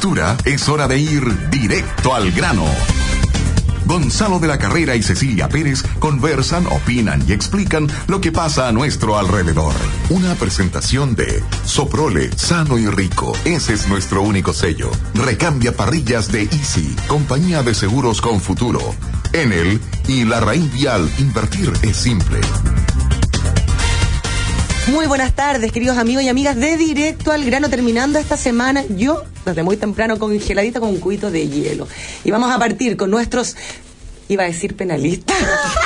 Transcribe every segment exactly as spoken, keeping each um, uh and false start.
altura, es hora de ir directo al grano. Gonzalo de la Carrera y Cecilia Pérez conversan, opinan y explican lo que pasa a nuestro alrededor. Una presentación de Soprole, sano y rico. Ese es nuestro único sello. Recambia parrillas de Easy, compañía de seguros con futuro. Enel y La Raíz Vial, invertir es simple. Muy buenas tardes, queridos amigos y amigas de Directo al Grano, terminando esta semana, yo desde muy temprano congeladita con un cubito de hielo. Y vamos a partir con nuestros, iba a decir penalistas,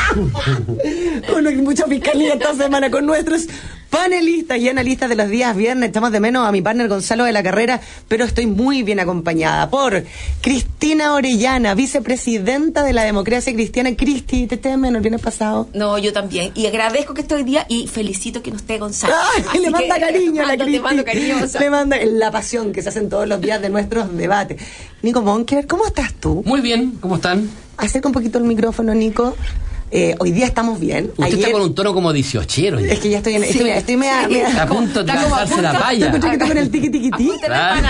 con mucha fiscalía esta semana, con nuestros panelistas y analistas de los días viernes. Echamos de menos a mi partner Gonzalo de la Carrera, pero estoy muy bien acompañada por Cristina Orellana, vicepresidenta de la Democracia Cristiana. Cristi, ¿te estés de menos el viernes pasado? No, yo también. Y agradezco que esté hoy día y felicito que no esté Gonzalo. Ay, le manda que, cariño a la Cristi. Le mando cariño, Gonzalo. Le manda la pasión que se hacen todos los días de nuestros debates. Nico Monker, ¿cómo estás tú? Muy bien, ¿cómo están? Acerca un poquito el micrófono, Nico. Eh, hoy día estamos bien. Usted Ayer... está con un tono como dieciochero. Ya. Es que ya estoy en... Sí, estoy, estoy media, sí, media... Está a punto de lanzarse la palla. Estoy con el tiqui tiqui ti. Claro.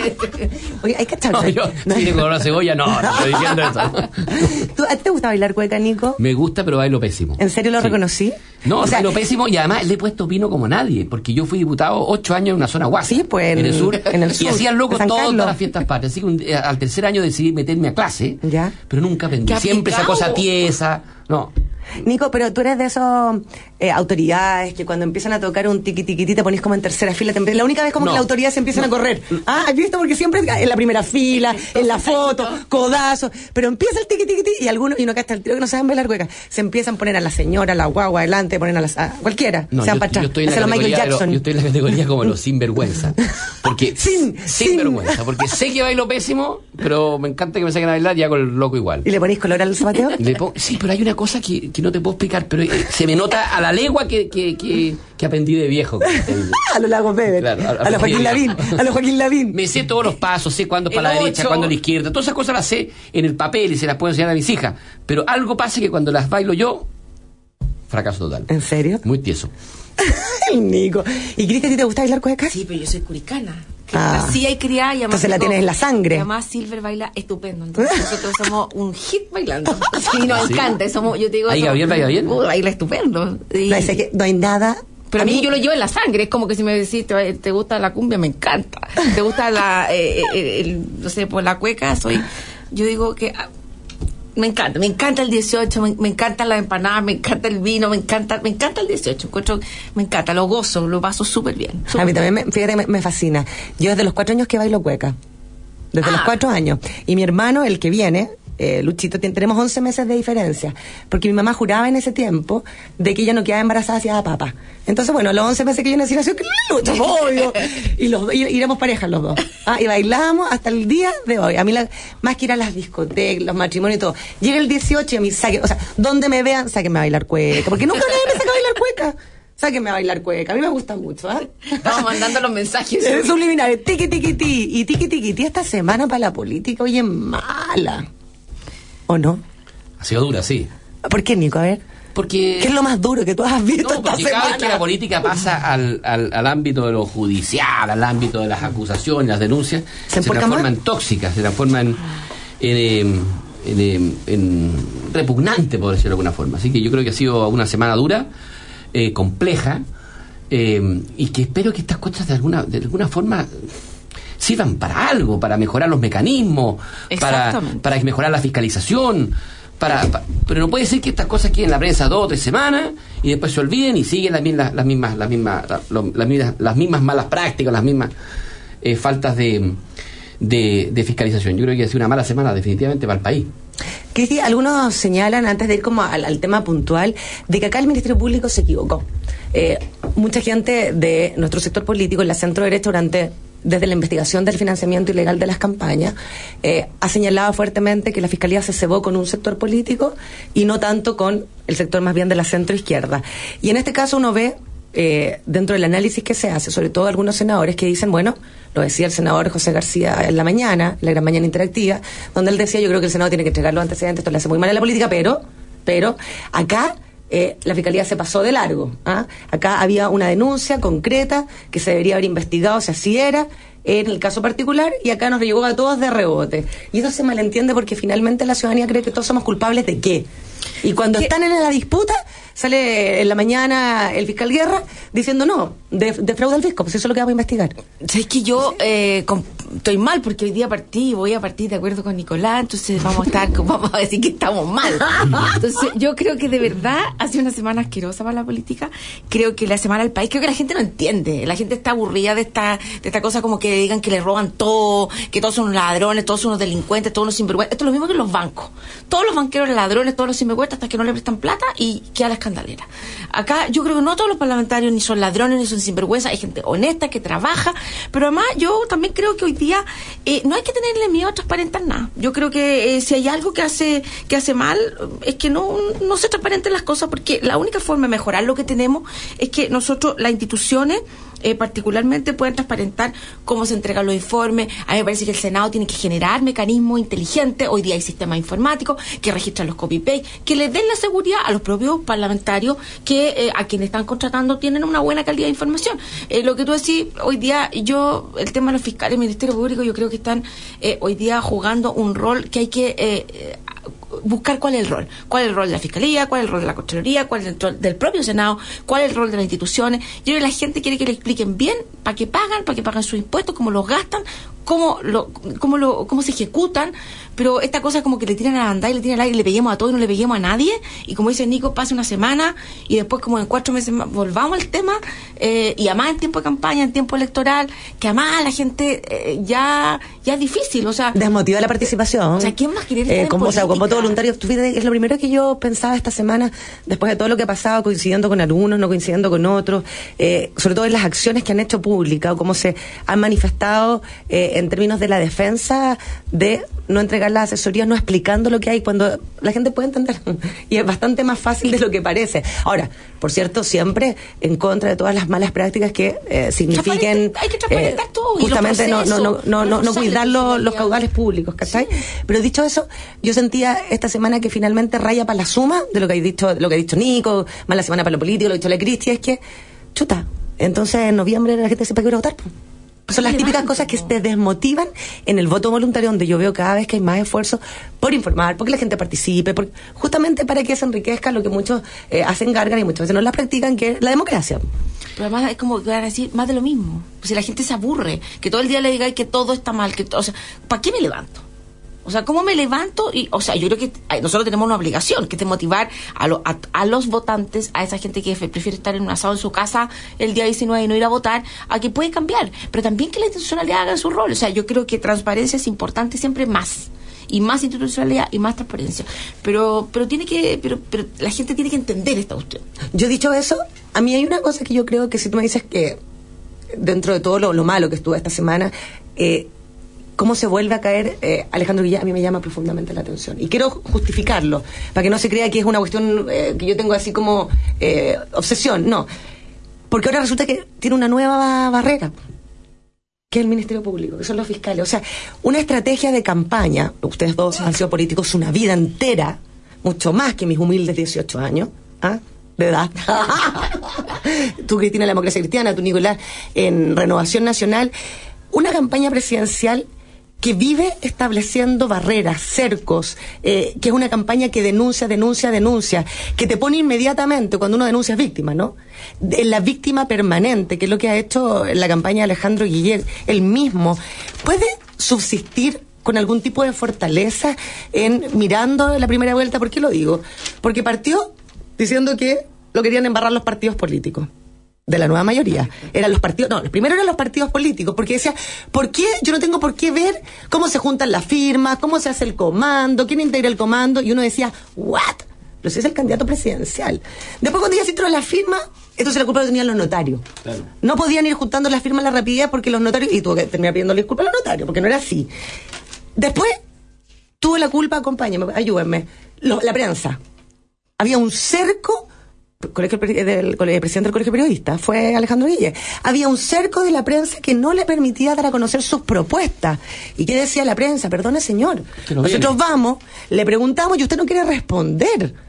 Oye, hay que echar... No, yo, no. ¿tiene color a cebolla? No, no estoy diciendo eso. ¿Tú, ¿A ti te gusta bailar cueca, Nico? Me gusta, pero bailo pésimo. ¿En serio lo Sí. reconocí? No, o sea, bailo pésimo y además le he puesto vino como nadie, porque yo fui diputado ocho años en una zona guasa. Sí, pues, en- en el sur. en el sur, y hacía loco en San todas Carlos. las fiestas patrias. Así que un- eh, al tercer año decidí meterme a clase, Ya. pero nunca aprendí. ¡Qué Siempre esa cosa aplicado! tiesa. No. Nico, pero tú eres de esos eh, autoridades que cuando empiezan a tocar un tiqui tiqui ti te ponís como en tercera fila. Te empie- la única vez como No. que las autoridades se empiezan a correr. Ah, ¿has visto? Porque siempre en la primera fila, en la foto, codazos. Pero empieza el tiqui tiqui ti y algunos, y no que hasta el tiro que no saben bailar cueca, se empiezan a poner a la señora, a la guagua adelante, ponen a, las, a cualquiera. No, se van yo, para atrás. yo estoy en la Hacen los Michael categoría de lo- Jackson. yo estoy en la categoría como los sinvergüenza. Porque Sin- sin, sin- vergüenza, porque sé que bailo pésimo, pero me encanta que me saquen a bailar y hago el loco igual. ¿Y le ponéis color al zapateo? Le pongo- sí, pero hay una cosa que, que no te puedo explicar, pero eh, se me nota a la legua que, que, que, que aprendí de viejo. A los Lagos Bebes. Claro, a- a, a- los Joaquín Lavín. A los Joaquín Lavín. Me sé todos los pasos, sé cuándo para El la derecha, ocho. cuándo a la izquierda, todas esas cosas las sé en el papel y se las puedo enseñar a mis hijas, pero algo pasa que cuando las bailo yo, fracaso total. ¿En serio? Muy tieso. El Nico. ¿Y Cristi, a ti te gusta bailar cueca? Sí, pero yo soy curicana. Ah. Así hay criada y además. Entonces la tengo- tienes en la sangre. Y además Silver baila estupendo. Entonces nosotros somos un hit bailando. Sí, nos ¿Sí? encanta. Somos, yo te digo. Ahí somos- Gabriel baila bien. Uh, baila estupendo. Y- No, es que no hay nada. Pero a mí yo lo llevo en la sangre, es como que si me decís, te, te gusta la cumbia, me encanta. Te gusta la, eh, eh, el, no sé, pues la cueca, soy, yo digo que ah, me encanta, me encanta el dieciocho, me, me encanta la empanada, me encanta el vino, me encanta, me encanta el dieciocho, encuentro, me encanta, lo gozo, lo paso súper bien. A mí también, me, fíjate, me, me fascina. Yo desde los cuatro años que bailo cueca. Desde Ah. los cuatro años. Y mi hermano, el que viene, eh, Luchito, ten- tenemos once meses de diferencia. Porque mi mamá juraba en ese tiempo de que ella no quedaba embarazada si daba papa. Entonces, bueno, los once meses que yo nací, nació que Lucho, obvio. Y los dos, y, y éramos parejas los dos. Ah, y bailábamos hasta el día de hoy. A mí, la, más que ir a las discotecas, los matrimonios y todo. Llega el dieciocho y a mí saque, o sea, donde me vean, sáquenme a bailar cueca. Porque nunca nadie me saca a bailar cueca. Sáquenme a bailar cueca. A mí me gusta mucho, ¿ah? Estamos mandando los mensajes. Es subliminal, tiqui tiqui ti. Y tiqui tiqui ti esta semana para la política, oye, mala. ¿O no? Ha sido dura, sí. ¿Por qué, Nico? A ver. Porque... ¿Qué es lo más duro que tú has visto No, esta porque cada vez semana? que la política pasa al, al, al ámbito de lo judicial, al ámbito de las acusaciones, las denuncias, ¿Se se, emporca transforman más? en tóxicas, se transforman en, en, en, en, en repugnante, por decirlo de alguna forma. Así que yo creo que ha sido una semana dura, eh, compleja, eh, y que espero que estas cosas de alguna, de alguna forma sirvan para algo, para mejorar los mecanismos, para, Exactamente. para mejorar la fiscalización. Para, pa- pero no puede ser que estas cosas queden en la prensa dos o tres semanas y después se olviden y siguen las mismas las mismas las mismas la- lo- las mismas, las mismas malas prácticas, las mismas eh, faltas de, de, de fiscalización. Yo creo que ha sido una mala semana definitivamente para el país. Cristi, algunos señalan, antes de ir como al, al tema puntual, de que acá el Ministerio Público se equivocó. Eh, mucha gente de nuestro sector político, en la centro derecha, durante desde la investigación del financiamiento ilegal de las campañas, eh, ha señalado fuertemente que la Fiscalía se cebó con un sector político y no tanto con el sector más bien de la centro izquierda. Y en este caso uno ve, eh, dentro del análisis que se hace, sobre todo algunos senadores que dicen, bueno, lo decía el senador José García en la mañana, la gran mañana interactiva, donde él decía, yo creo que el Senado tiene que entregar los antecedentes, esto le hace muy mal a la política, pero, pero, acá Eh, la Fiscalía se pasó de largo. ¿ah? Acá había una denuncia concreta que se debería haber investigado si así era, en el caso particular, y acá nos llegó a todos de rebote. Y eso se malentiende porque finalmente la ciudadanía cree que todos somos culpables de qué. Y cuando ¿Qué? están en la disputa, sale en la mañana el fiscal Guerra diciendo no, de, de fraude al fisco, pues eso es lo que vamos a investigar. ¿Sabes que yo eh, con, estoy mal porque hoy día partí, voy a partir de acuerdo con Nicolás, entonces vamos a estar, vamos a decir que estamos mal. Entonces yo creo que de verdad ha sido una semana asquerosa para la política, creo que la semana del país, creo que la gente no entiende, la gente está aburrida de esta, de esta cosa como que digan que le roban todo, que todos son ladrones, todos son unos delincuentes, todos unos sinvergüenzas. Esto es lo mismo que en los bancos. Todos los banqueros ladrones, todos los sinvergüenzas hasta que no le prestan plata y queda la escandalera. Acá yo creo que no todos los parlamentarios ni son ladrones ni son sinvergüenzas, hay gente honesta que trabaja, pero además yo también creo que hoy día eh, no hay que tenerle miedo a transparentar nada. Yo creo que eh, si hay algo que hace que hace mal es que no, no se transparenten las cosas, porque la única forma de mejorar lo que tenemos es que nosotros, las instituciones Eh, particularmente pueden transparentar cómo se entregan los informes. A mí me parece que el Senado tiene que generar mecanismos inteligentes. Hoy día hay sistemas informáticos que registran los copy-paste, que les den la seguridad a los propios parlamentarios que eh, a quienes están contratando tienen una buena calidad de información. Eh, lo que tú decís, hoy día yo, el tema de los fiscales, el Ministerio Público, yo creo que están eh, hoy día jugando un rol que hay que eh, buscar cuál es el rol. Cuál es el rol de la Fiscalía, cuál es el rol de la Contraloría, cuál es el rol del propio Senado, cuál es el rol de las instituciones. Yo creo que la gente quiere que le expliquen bien para qué pagan, para qué pagan sus impuestos, cómo los gastan, cómo lo, cómo lo, cómo se ejecutan, pero esta cosa como que le tiran a la bandada y le tiran al aire y le peguemos a todo y no le peguemos a nadie, y como dice Nico, pase una semana y después como en cuatro meses más volvamos al tema, eh, y además en tiempo de campaña, en tiempo electoral, que además la gente eh, ya ya es difícil, o sea, desmotiva la participación. O sea, ¿quién más quiere estar eh, en como, o sea, como voto voluntario? Tú fíjate, es lo primero que yo pensaba esta semana, después de todo lo que ha pasado, coincidiendo con algunos, no coincidiendo con otros, eh, sobre todo en las acciones que han hecho públicas o cómo se han manifestado eh, en términos de la defensa de no entregar las asesorías, no explicando lo que hay, cuando la gente puede entender. Y es bastante más fácil de lo que parece. Ahora, por cierto, siempre en contra de todas las malas prácticas que eh, signifiquen hay que transparentar eh, todo, justamente no no no no no, no cuidar los, los caudales públicos, ¿cachai? Sí. Pero dicho eso, yo sentía esta semana que finalmente raya para la suma de lo que ha dicho, lo que ha dicho Nico, más la semana para lo político, lo que ha dicho la Cristi, es que, chuta, entonces en noviembre la gente sepa que va a votar. Son las típicas cosas que te desmotivan en el voto voluntario, donde yo veo cada vez que hay más esfuerzo por informar, porque la gente participe, por, justamente para que se enriquezca lo que muchos eh, hacen gárgara y muchas veces no la practican, que es la democracia. Pero además es como que van a decir más de lo mismo. Si la gente se aburre, que todo el día le diga que todo está mal, que o sea, ¿para qué me levanto? O sea, ¿cómo me levanto? Y, o sea, yo creo que nosotros tenemos una obligación, que es de motivar a, lo, a, a los votantes, a esa gente que prefiere estar en un asado en su casa el día diecinueve y no ir a votar, a que puede cambiar. Pero también que la institucionalidad haga su rol. O sea, yo creo que transparencia es importante siempre más. Y más institucionalidad y más transparencia. Pero pero tiene que pero, pero la gente tiene que entender esta cuestión. Yo dicho eso, a mí hay una cosa que yo creo que si tú me dices que dentro de todo lo, lo malo que estuvo esta semana, eh, cómo se vuelve a caer eh, Alejandro Guillén, a mí me llama profundamente la atención. Y quiero justificarlo, para que no se crea que es una cuestión eh, que yo tengo así como eh, obsesión. No, porque ahora resulta que tiene una nueva barrera, que es el Ministerio Público, que son los fiscales. O sea, una estrategia de campaña, ustedes dos han sido políticos una vida entera, mucho más que mis humildes dieciocho años, ¿ah? de edad. Tú, Cristina, en la Democracia Cristiana, tú, Nicolás, en Renovación Nacional. Una campaña presidencial que vive estableciendo barreras, cercos, eh, que es una campaña que denuncia, denuncia, denuncia, que te pone inmediatamente, cuando uno denuncia, es víctima, ¿no? De la víctima permanente, que es lo que ha hecho en la campaña de Alejandro Guillén, él mismo. ¿Puede subsistir con algún tipo de fortaleza en mirando la primera vuelta? ¿Por qué lo digo? Porque partió diciendo que lo querían embarrar los partidos políticos de la nueva mayoría. Eran los partidos, no, los primeros eran los partidos políticos, porque decía, ¿por qué yo no tengo por qué ver cómo se juntan las firmas, cómo se hace el comando, quién integra el comando? Y uno decía, ¿what? Pero si es el candidato presidencial. Después, cuando ya se entró la firma, entonces la culpa la tenían los notarios. Claro. No podían ir juntando las firmas a la rapidez porque los notarios, y tuvo que terminar pidiéndole disculpas a los notarios, porque no era así. Después, tuvo la culpa, acompáñenme, ayúdenme, lo, la prensa. Había un cerco. Colegio del, del presidente del Colegio Periodista fue Alejandro Guillén. Había un cerco de la prensa que no le permitía dar a conocer sus propuestas. ¿Y qué decía la prensa? Perdone, señor, nosotros vamos, le preguntamos y usted no quiere responder.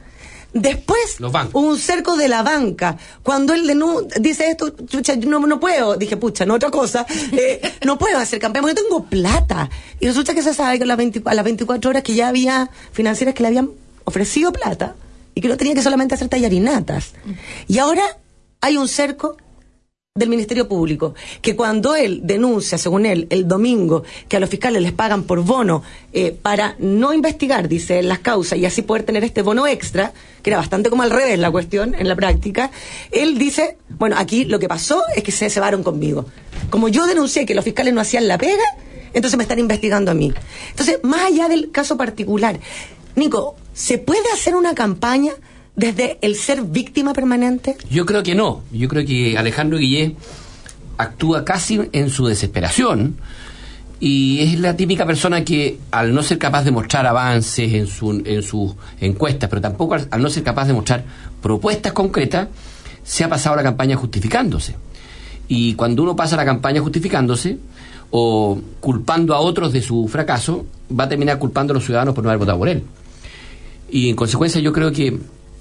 Después, un cerco de la banca. Cuando él denun- dice esto, chucha, no, no puedo, dije, pucha, no otra cosa, eh, no puedo hacer campaña porque yo tengo plata. Y resulta que se sabe que a las, veinte, a las veinticuatro horas que ya había financieras que le habían ofrecido plata y que no tenía que solamente hacer tallarinatas. Y ahora hay un cerco del Ministerio Público, que cuando él denuncia, según él, el domingo, que a los fiscales les pagan por bono eh, para no investigar, dice él, las causas y así poder tener este bono extra, que era bastante como al revés la cuestión en la práctica, él dice, bueno, aquí lo que pasó es que se cebaron conmigo. Como yo denuncié que los fiscales no hacían la pega, entonces me están investigando a mí. Entonces, más allá del caso particular, Nico, ¿se puede hacer una campaña desde el ser víctima permanente? Yo creo que no. Yo creo que Alejandro Guillé actúa casi en su desesperación y es la típica persona que, al no ser capaz de mostrar avances en, su, en sus encuestas, pero tampoco al, al no ser capaz de mostrar propuestas concretas, se ha pasado la campaña justificándose. Y cuando uno pasa la campaña justificándose o culpando a otros de su fracaso, va a terminar culpando a los ciudadanos por no haber votado por él. Y en consecuencia yo creo que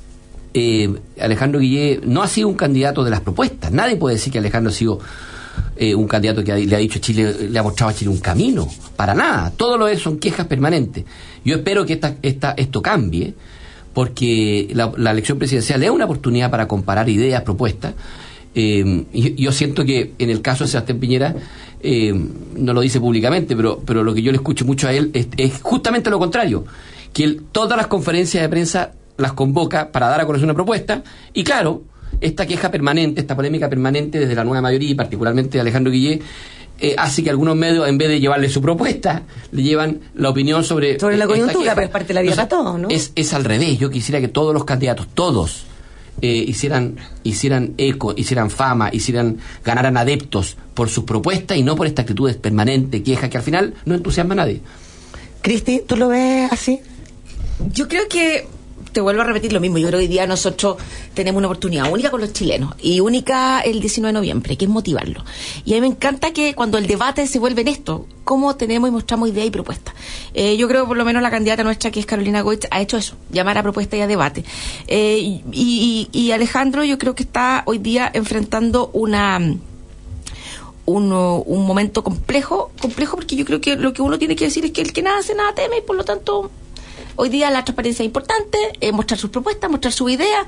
Eh, Alejandro Guillé no ha sido un candidato de las propuestas. Nadie puede decir que Alejandro ha sido eh, un candidato que ha, le ha dicho a Chile, le ha mostrado a Chile un camino. Para nada. Todo lo es son quejas permanentes. Yo espero que esta, esta, esto cambie, porque la, la elección presidencial es una oportunidad para comparar ideas, propuestas. Eh, y, yo siento que en el caso de Sebastián Piñera, eh, no lo dice públicamente, pero, pero lo que yo le escucho mucho a él es, es justamente lo contrario, que él, todas las conferencias de prensa las convoca para dar a conocer una propuesta, y claro, esta queja permanente, esta polémica permanente desde la nueva mayoría y particularmente de Alejandro Guillé, eh, hace que algunos medios, en vez de llevarle su propuesta, le llevan la opinión sobre sobre la coyuntura, pero es parte de la vida para todos, ¿no? Es, es al revés. Yo quisiera que todos los candidatos, todos, eh, hicieran hicieran eco, hicieran fama, hicieran ganaran adeptos por sus propuestas y no por esta actitud permanente, queja, que al final no entusiasma a nadie. Cristi, ¿tú lo ves así? Yo creo que te vuelvo a repetir lo mismo. Yo creo que hoy día nosotros tenemos una oportunidad única con los chilenos y única el diecinueve de noviembre, que es motivarlo. Y a mí me encanta que cuando el debate se vuelve en esto, cómo tenemos y mostramos ideas y propuestas. Eh, yo creo que por lo menos la candidata nuestra, que es Carolina Goich, ha hecho eso, llamar a propuesta y a debate. Eh, y, y, y Alejandro, yo creo que está hoy día enfrentando una... Un, un momento complejo, complejo porque yo creo que lo que uno tiene que decir es que el que nada hace, nada teme, y por lo tanto hoy día la transparencia es importante, eh, mostrar sus propuestas, mostrar su idea,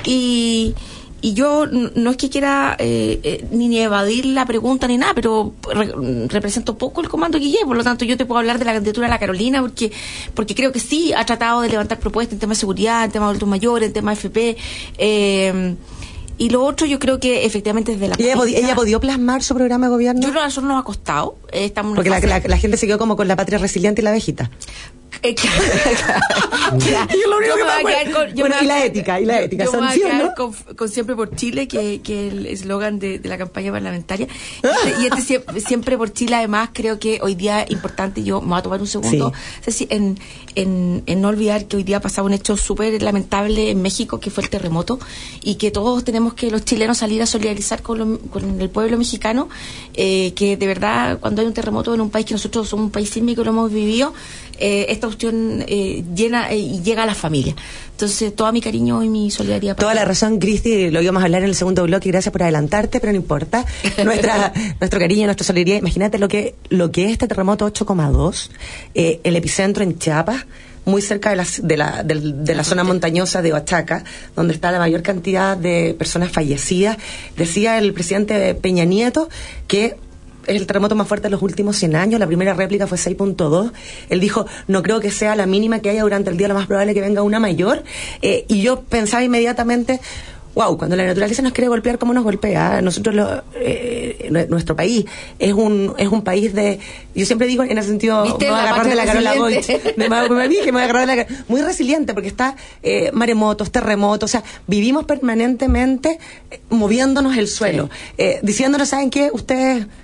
y, y yo no es que quiera eh, eh, ni evadir la pregunta ni nada, pero re, represento poco el comando Guillé, por lo tanto yo te puedo hablar de la candidatura de la Carolina, porque porque creo que sí ha tratado de levantar propuestas en temas de seguridad, en temas de adultos mayores, en temas de F P, eh, y lo otro yo creo que efectivamente desde la ¿Ella, política, ¿Ella podió plasmar su programa de gobierno? Yo creo que a nosotros nos ha costado. Eh, estamos Porque la, la, la gente se quedó como con la patria resiliente y la abejita. Eh, claro, claro, claro. Yo lo único yo que me me acuerdo. Con, bueno, y la ética, y la yo, ética. Yo son me voy a cien, quedar ¿no? con, con Siempre por Chile, que, que el eslogan de, de la campaña parlamentaria. Este, y este siempre, siempre por Chile, además, creo que hoy día es importante, yo me voy a tomar un segundo, sí. Es decir, en, en, en no olvidar que hoy día ha pasado un hecho súper lamentable en México, que fue el terremoto, y que todos tenemos que, los chilenos, salir a solidarizar con, lo, con el pueblo mexicano, eh, que de verdad, cuando hay un terremoto en un país que nosotros somos un país sísmico y lo hemos vivido, eh, esta cuestión eh, llena eh, y llega a las familias. Entonces, todo mi cariño y mi solidaridad. Toda la razón, Cristi, lo íbamos a hablar en el segundo bloque, y gracias por adelantarte, pero no importa. Nuestra, nuestro cariño, nuestra solidaridad. Imagínate lo que, lo que es este terremoto ocho coma dos, eh, el epicentro en Chiapas, muy cerca de la, de la, de, de la zona montañosa de Oaxaca, donde está la mayor cantidad de personas fallecidas. Decía el presidente Peña Nieto que es el terremoto más fuerte de los últimos cien años. La primera réplica fue seis punto dos. Él dijo, no creo que sea la mínima que haya durante el día, lo más probable es que venga una mayor. Eh, y yo pensaba inmediatamente, wow, cuando la naturaleza nos quiere golpear, ¿cómo nos golpea? Nosotros, lo, eh, nuestro país es un es un país de, yo siempre digo en el sentido, me voy a agarrar de la Carola Goich, me voy a agarrar de la, muy resiliente, porque está eh, maremotos, terremotos, o sea, vivimos permanentemente eh, moviéndonos el suelo, sí. eh, diciéndonos, ¿saben qué? Ustedes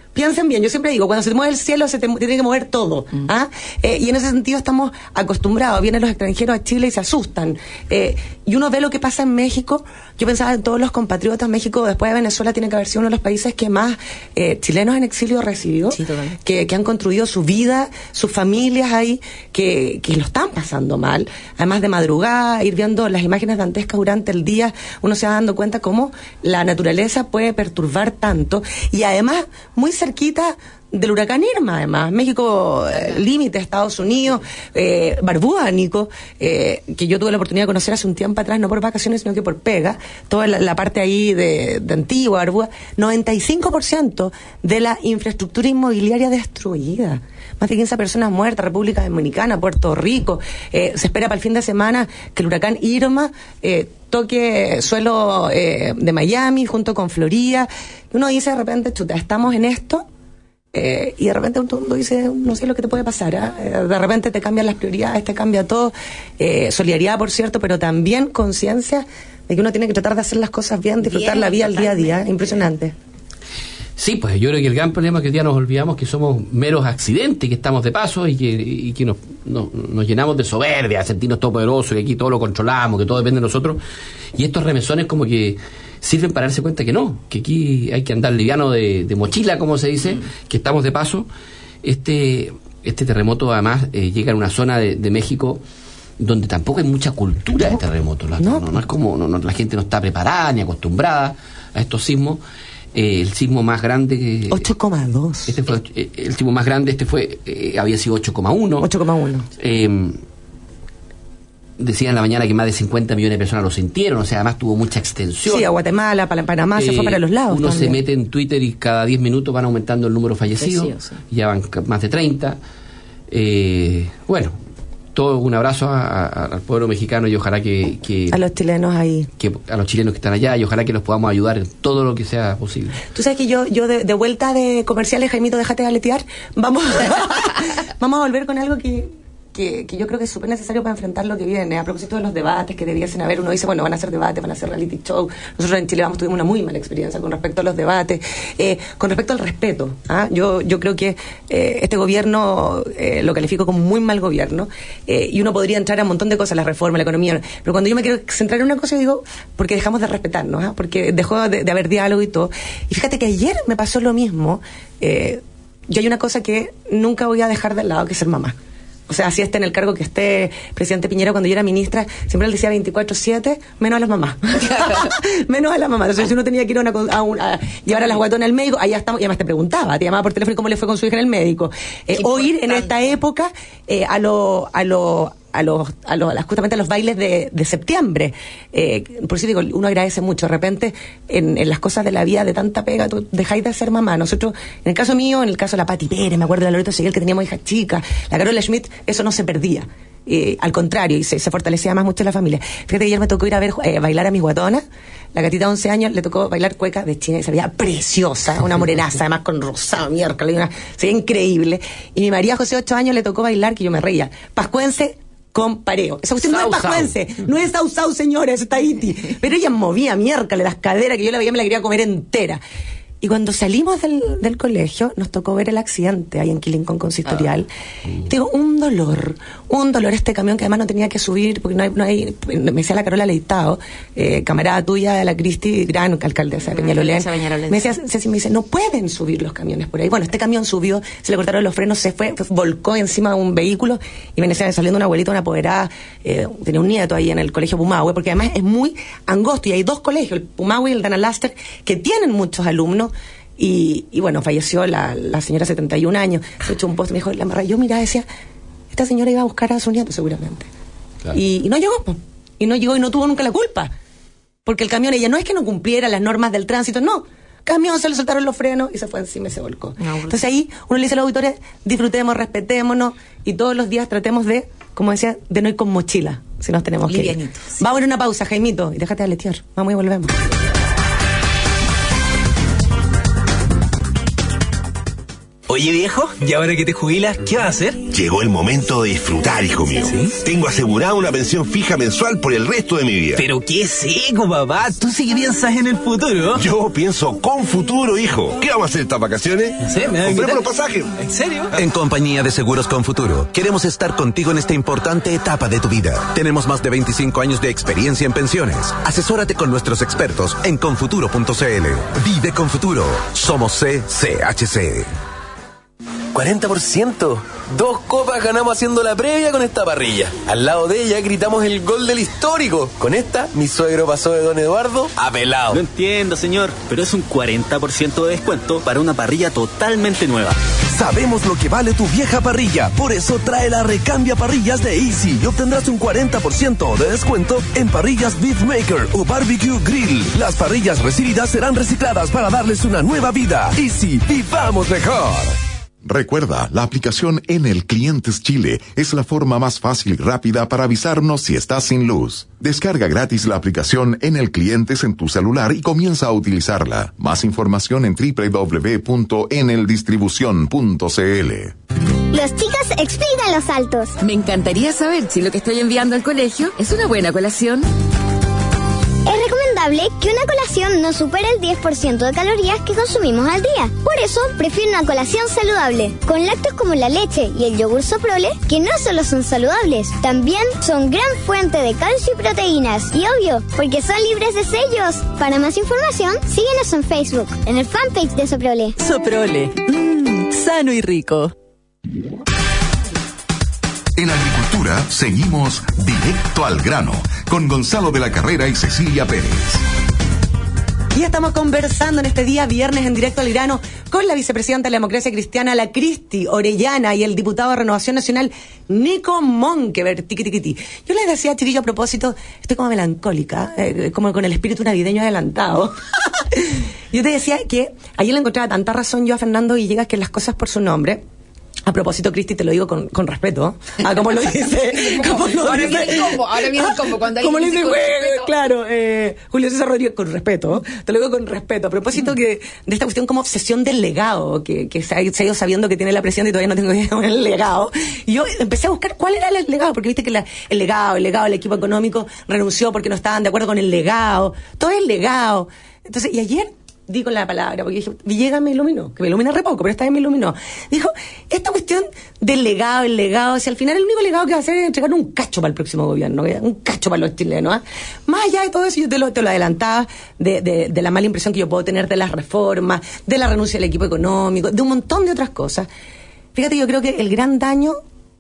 Piensen bien, yo siempre digo, cuando se te mueve el cielo se te tiene que mover todo. Mm. ¿Ah? Eh, y en ese sentido estamos acostumbrados. Vienen los extranjeros a Chile y se asustan. Eh, y uno ve lo que pasa en México. Yo pensaba en todos los compatriotas. México, después de Venezuela, tiene que haber sido uno de los países que más eh, chilenos en exilio recibió. Sí, que, que han construido su vida, sus familias ahí, que, que lo están pasando mal. Además de madrugada, ir viendo las imágenes dantescas durante el día, uno se va dando cuenta cómo la naturaleza puede perturbar tanto. Y además, muy cerquita del huracán Irma, además. México, eh, límite, Estados Unidos, eh, Barbuda, Nico, eh, que yo tuve la oportunidad de conocer hace un tiempo atrás, no por vacaciones, sino que por pega, toda la, la parte ahí de, de Antigua, Barbuda, noventa y cinco por ciento de la infraestructura inmobiliaria destruida. Más de quince personas muertas, República Dominicana, Puerto Rico. Eh, se espera para el fin de semana que el huracán Irma eh, toque suelo eh, de Miami junto con Florida. Y uno dice de repente, chuta, estamos en esto. Eh, y de repente uno dice, no sé lo que te puede pasar, ¿eh? De repente te cambian las prioridades, te cambia todo. Eh, solidaridad, por cierto, pero también conciencia de que uno tiene que tratar de hacer las cosas bien, disfrutar bien, la vida al día a día. Impresionante. Sí, pues yo creo que el gran problema es que hoy día nos olvidamos que somos meros accidentes, que estamos de paso y que, y que nos, nos, nos llenamos de soberbia, sentirnos todopoderosos, que aquí todo lo controlamos, que todo depende de nosotros. Y estos remesones como que sirven para darse cuenta que no, que aquí hay que andar liviano de, de mochila, como se dice, mm. que estamos de paso. Este, este terremoto además eh, llega en una zona de, de México donde tampoco hay mucha cultura de terremotos. La, no. No, no es como no, no, la gente no está preparada ni acostumbrada a estos sismos. Eh, el sismo más grande ocho coma dos este fue eh, el sismo más grande este fue eh, había sido ocho coma uno ocho coma uno eh, decían en la mañana que más de cincuenta millones de personas lo sintieron, o sea, además tuvo mucha extensión. Sí, a Guatemala, para Panamá, eh, se fue para los lados uno también. Se mete en Twitter y cada diez minutos van aumentando el número de fallecidos, sí, sí. Ya van más de treinta. Eh, bueno, todo un abrazo a, a, al pueblo mexicano y ojalá que, que... A los chilenos ahí. Que, a los chilenos que están allá y ojalá que los podamos ayudar en todo lo que sea posible. Tú sabes que yo yo de, de vuelta de comerciales, Jaimito, déjate galetear, vamos, vamos a volver con algo que... Que, que yo creo que es súper necesario para enfrentar lo que viene. A propósito de los debates que debiesen haber, uno dice, bueno, van a hacer debates, van a hacer reality show. Nosotros en Chile vamos, tuvimos una muy mala experiencia con respecto a los debates. Eh, con respecto al respeto, ¿ah? yo yo creo que eh, este gobierno eh, lo califico como muy mal gobierno, eh, y uno podría entrar a un montón de cosas, la reforma, la economía, pero cuando yo me quiero centrar en una cosa, digo, porque dejamos de respetarnos, ¿ah? Porque dejó de, de haber diálogo y todo. Y fíjate que ayer me pasó lo mismo. Eh, yo hay una cosa que nunca voy a dejar de lado, que es ser mamá. O sea, así esté en el cargo que esté presidente Piñera, cuando yo era ministra, siempre le decía veinticuatro siete, menos a las mamás. Menos a las mamás. Entonces, si uno tenía que ir a, una, a, una, a llevar a las guatonas al médico, allá estamos, y además te preguntaba, te llamaba por teléfono cómo le fue con su hija en el médico. Eh, o ir en esta época eh, a lo... A lo a los, a los, justamente a los bailes de, de septiembre. Eh, por eso digo, uno agradece mucho. De repente, en, en las cosas de la vida de tanta pega, tú dejáis de ser mamá. Nosotros, en el caso mío, en el caso de la Pati Pérez, me acuerdo de la Loreto Seguel, que teníamos hijas chicas, la Carola Schmidt, eso no se perdía. Eh, al contrario, y se, se fortalecía más mucho la familia. Fíjate que ayer me tocó ir a ver eh, bailar a mis guatonas. La gatita de once años le tocó bailar cueca de China y se veía preciosa, una morenaza, además con rosado, miércoles, una, se veía increíble. Y mi María José, ocho años, le tocó bailar, que yo me reía, pascuense con pareo. Esa cuestión no es pascuense, no es sausau, señores, es Tahiti. Pero ella movía miércoles las caderas, que yo la veía, me la quería comer entera. Y cuando salimos del, del colegio, nos tocó ver el accidente ahí en Quilicón Consistorial. Ah. Mm. Digo, un dolor, un dolor este camión que además no tenía que subir, porque no hay, no hay me decía la Carola Leitao, eh, camarada tuya, la Cristi, gran alcaldesa de Peñalolén. Me decía, Ceci, me dice, no pueden subir los camiones por ahí. Bueno, este camión subió, se le cortaron los frenos, se fue, volcó encima de un vehículo y venía saliendo una abuelita, una apoderada, eh, tenía un nieto ahí en el colegio Pumahue, porque además es muy angosto y hay dos colegios, el Pumahue y el Dana Laster, que tienen muchos alumnos. Y, y bueno, falleció la, la señora, setenta y un años, se echó un poste, me dijo, la marra, yo miraba, decía, esta señora iba a buscar a su nieto seguramente. Claro. Y, y no llegó, pues. Y no llegó y no tuvo nunca la culpa. Porque el camión, ella no es que no cumpliera las normas del tránsito, no. Camión, se le soltaron los frenos y se fue encima y se volcó. No, entonces ahí uno le dice a los auditores, disfrutemos, respetémonos y todos los días tratemos de, como decía, de no ir con mochila, si nos tenemos que ir. Sí. Vamos a ir a una pausa, Jaimito, y déjate aletear. Vamos y volvemos. Hoy Oye, viejo, ¿y ahora que te jubilas, qué vas a hacer? Llegó el momento de disfrutar, hijo mío. ¿Sí? Tengo asegurada una pensión fija mensual por el resto de mi vida. Pero qué seco, papá. Tú sí que piensas en el futuro. Yo pienso con futuro, hijo. ¿Qué vamos a hacer estas vacaciones? No sé, me da Compremos los pasajes. ¿En serio? En Compañía de Seguros Con Futuro, queremos estar contigo en esta importante etapa de tu vida. Tenemos más de veinticinco años de experiencia en pensiones. Asesórate con nuestros expertos en confuturo punto c l. Vive con futuro. Somos C C H C. cuarenta por ciento. Dos copas ganamos haciendo la previa con esta parrilla. Al lado de ella gritamos el gol del histórico. Con esta, mi suegro pasó de Don Eduardo a pelado. Lo entiendo, señor, pero es un cuarenta por ciento de descuento para una parrilla totalmente nueva. Sabemos lo que vale tu vieja parrilla, por eso trae la recambia parrillas de Easy y obtendrás un cuarenta por ciento de descuento en parrillas Beef Maker o Barbecue Grill. Las parrillas recibidas serán recicladas para darles una nueva vida. Easy, vivamos mejor. Recuerda, la aplicación Enel Clientes Chile es la forma más fácil y rápida para avisarnos si estás sin luz. Descarga gratis la aplicación Enel Clientes en tu celular y comienza a utilizarla. Más información en doble u doble u doble u punto enel distribución punto c l. Los chicos explican los saltos. Me encantaría saber si lo que estoy enviando al colegio es una buena colación. Es recomendable que una colación no supere el diez por ciento de calorías que consumimos al día. Por eso, prefiero una colación saludable, con lácteos como la leche y el yogur Soprole, que no solo son saludables, también son gran fuente de calcio y proteínas. Y obvio, porque son libres de sellos. Para más información, síguenos en Facebook, en el fanpage de Soprole. Soprole, mmm, sano y rico. En agricultura seguimos directo al grano con Gonzalo de la Carrera y Cecilia Pérez. Y estamos conversando en este día viernes en Directo al Grano con la vicepresidenta de la Democracia Cristiana, la Cristi Orellana, y el diputado de Renovación Nacional, Nico Monkeberg, tiqui tiqui tiqui. Yo les decía, chiquillo, a propósito, estoy como melancólica, eh, como con el espíritu navideño adelantado. Yo te decía que ayer le encontraba tanta razón yo a Fernando Villegas que las cosas por su nombre. A propósito, Cristi, te lo digo con, con respeto. Ah, como lo dice. Como lo ahora dice, viene el combo, ahora viene el combo. Cuando como le dice, con respeto. claro, eh, Julio César Rodríguez, con respeto. Te lo digo con respeto. A propósito que de esta cuestión como obsesión del legado, que, que se, ha, se ha ido sabiendo que tiene la presidenta y todavía no tengo idea con el legado. Y yo empecé a buscar cuál era el legado, porque viste que la, el legado, el legado, el equipo económico renunció porque no estaban de acuerdo con el legado. Todo es legado. Entonces, y ayer digo la palabra, porque dije, Villegas me iluminó, que me ilumina re poco, pero esta vez me iluminó. Dijo, esta cuestión del legado, el legado, si al final el único legado que va a hacer es entregar un cacho para el próximo gobierno, un cacho para los chilenos. ¿eh? Más allá de todo eso, yo te lo, te lo adelantaba, de, de, de la mala impresión que yo puedo tener de las reformas, de la renuncia del equipo económico, de un montón de otras cosas. Fíjate, yo creo que el gran daño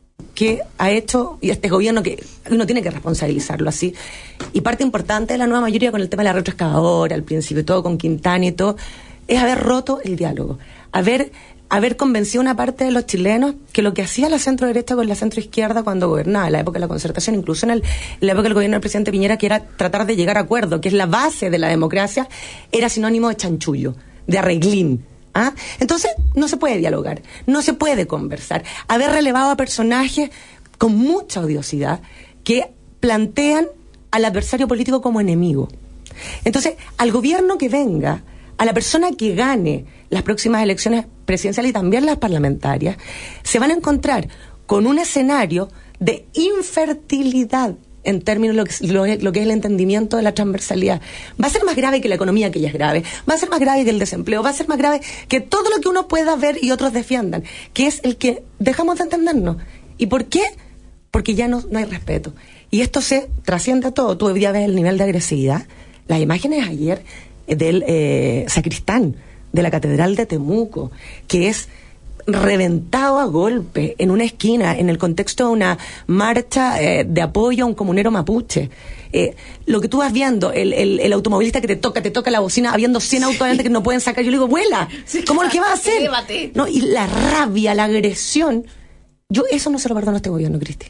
que ha hecho, y este gobierno, que uno tiene que responsabilizarlo así, y parte importante de la nueva mayoría con el tema de la retroexcavadora, al principio, todo con Quintana y todo, es haber roto el diálogo, haber, haber convencido a una parte de los chilenos que lo que hacía la centro derecha con la centro izquierda cuando gobernaba, en la época de la concertación, incluso en, el, en la época del gobierno del presidente Piñera, que era tratar de llegar a acuerdo, que es la base de la democracia, era sinónimo de chanchullo, de arreglín. ¿Ah? Entonces no se puede dialogar, no se puede conversar. Haber relevado a personajes con mucha odiosidad que plantean al adversario político como enemigo. Entonces, al gobierno que venga, a la persona que gane las próximas elecciones presidenciales y también las parlamentarias, se van a encontrar con un escenario de infertilidad en términos de lo que, lo, lo que es el entendimiento de la transversalidad. Va a ser más grave que la economía, que ya es grave, va a ser más grave que el desempleo, va a ser más grave que todo lo que uno pueda ver y otros defiendan, que es el que dejamos de entendernos. ¿Y por qué? Porque ya no, no hay respeto. Y esto se trasciende a todo. Tú hoy día ves el nivel de agresividad. Las imágenes ayer del eh, sacristán de la Catedral de Temuco, que es reventado a golpe en una esquina en el contexto de una marcha eh, de apoyo a un comunero mapuche. Eh, lo que tú vas viendo, el, el, el automovilista que te toca, te toca la bocina, habiendo cien autos adelante que no pueden sacar, yo le digo, vuela, sí, ¿cómo lo que vas a hacer? Llévate. No, y la rabia, la agresión, yo eso no se lo perdono a este gobierno, Cristi.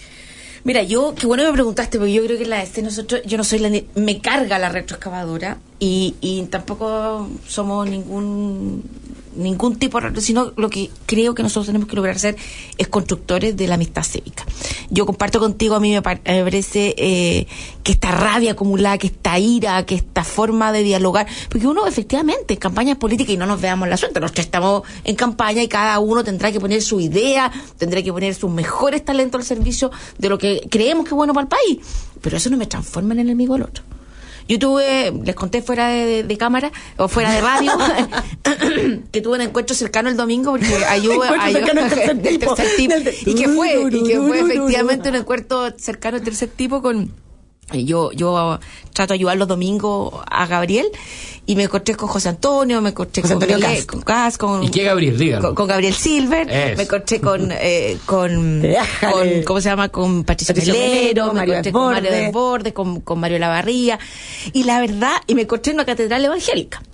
Mira, yo, qué bueno que me preguntaste, porque yo creo que la este nosotros, yo no soy la, me carga la retroexcavadora y, y tampoco somos ningún ningún tipo de, sino lo que creo que nosotros tenemos que lograr ser es constructores de la amistad cívica. Yo comparto contigo, a mí me parece eh, que esta rabia acumulada, que esta ira, que esta forma de dialogar, porque uno efectivamente en campañas políticas, y no nos veamos la suerte, nosotros estamos en campaña y cada uno tendrá que poner su idea, tendrá que poner sus mejores talentos al servicio de lo que creemos que es bueno para el país, pero eso no me transforma en enemigo del otro. Yo tuve, les conté fuera de, de, de cámara o fuera de radio que tuve un encuentro cercano el domingo porque ayudó a el tercer tipo, y que fue y que fue efectivamente un encuentro cercano del tercer tipo con yo yo trato de ayudar los domingos a Gabriel y me encontré con José Antonio, me encontré José con, Gabriel, con Cas, con ¿Y qué Gabriel? Dígalo. Con, con Gabriel Silver, es. me encontré con eh, con, con ¿cómo se llama? Con Patricio, Patricio Melero, me Mario encontré con Mario Desbordes, con, con Mario Lavarría, y la verdad, y me encontré en una catedral evangélica.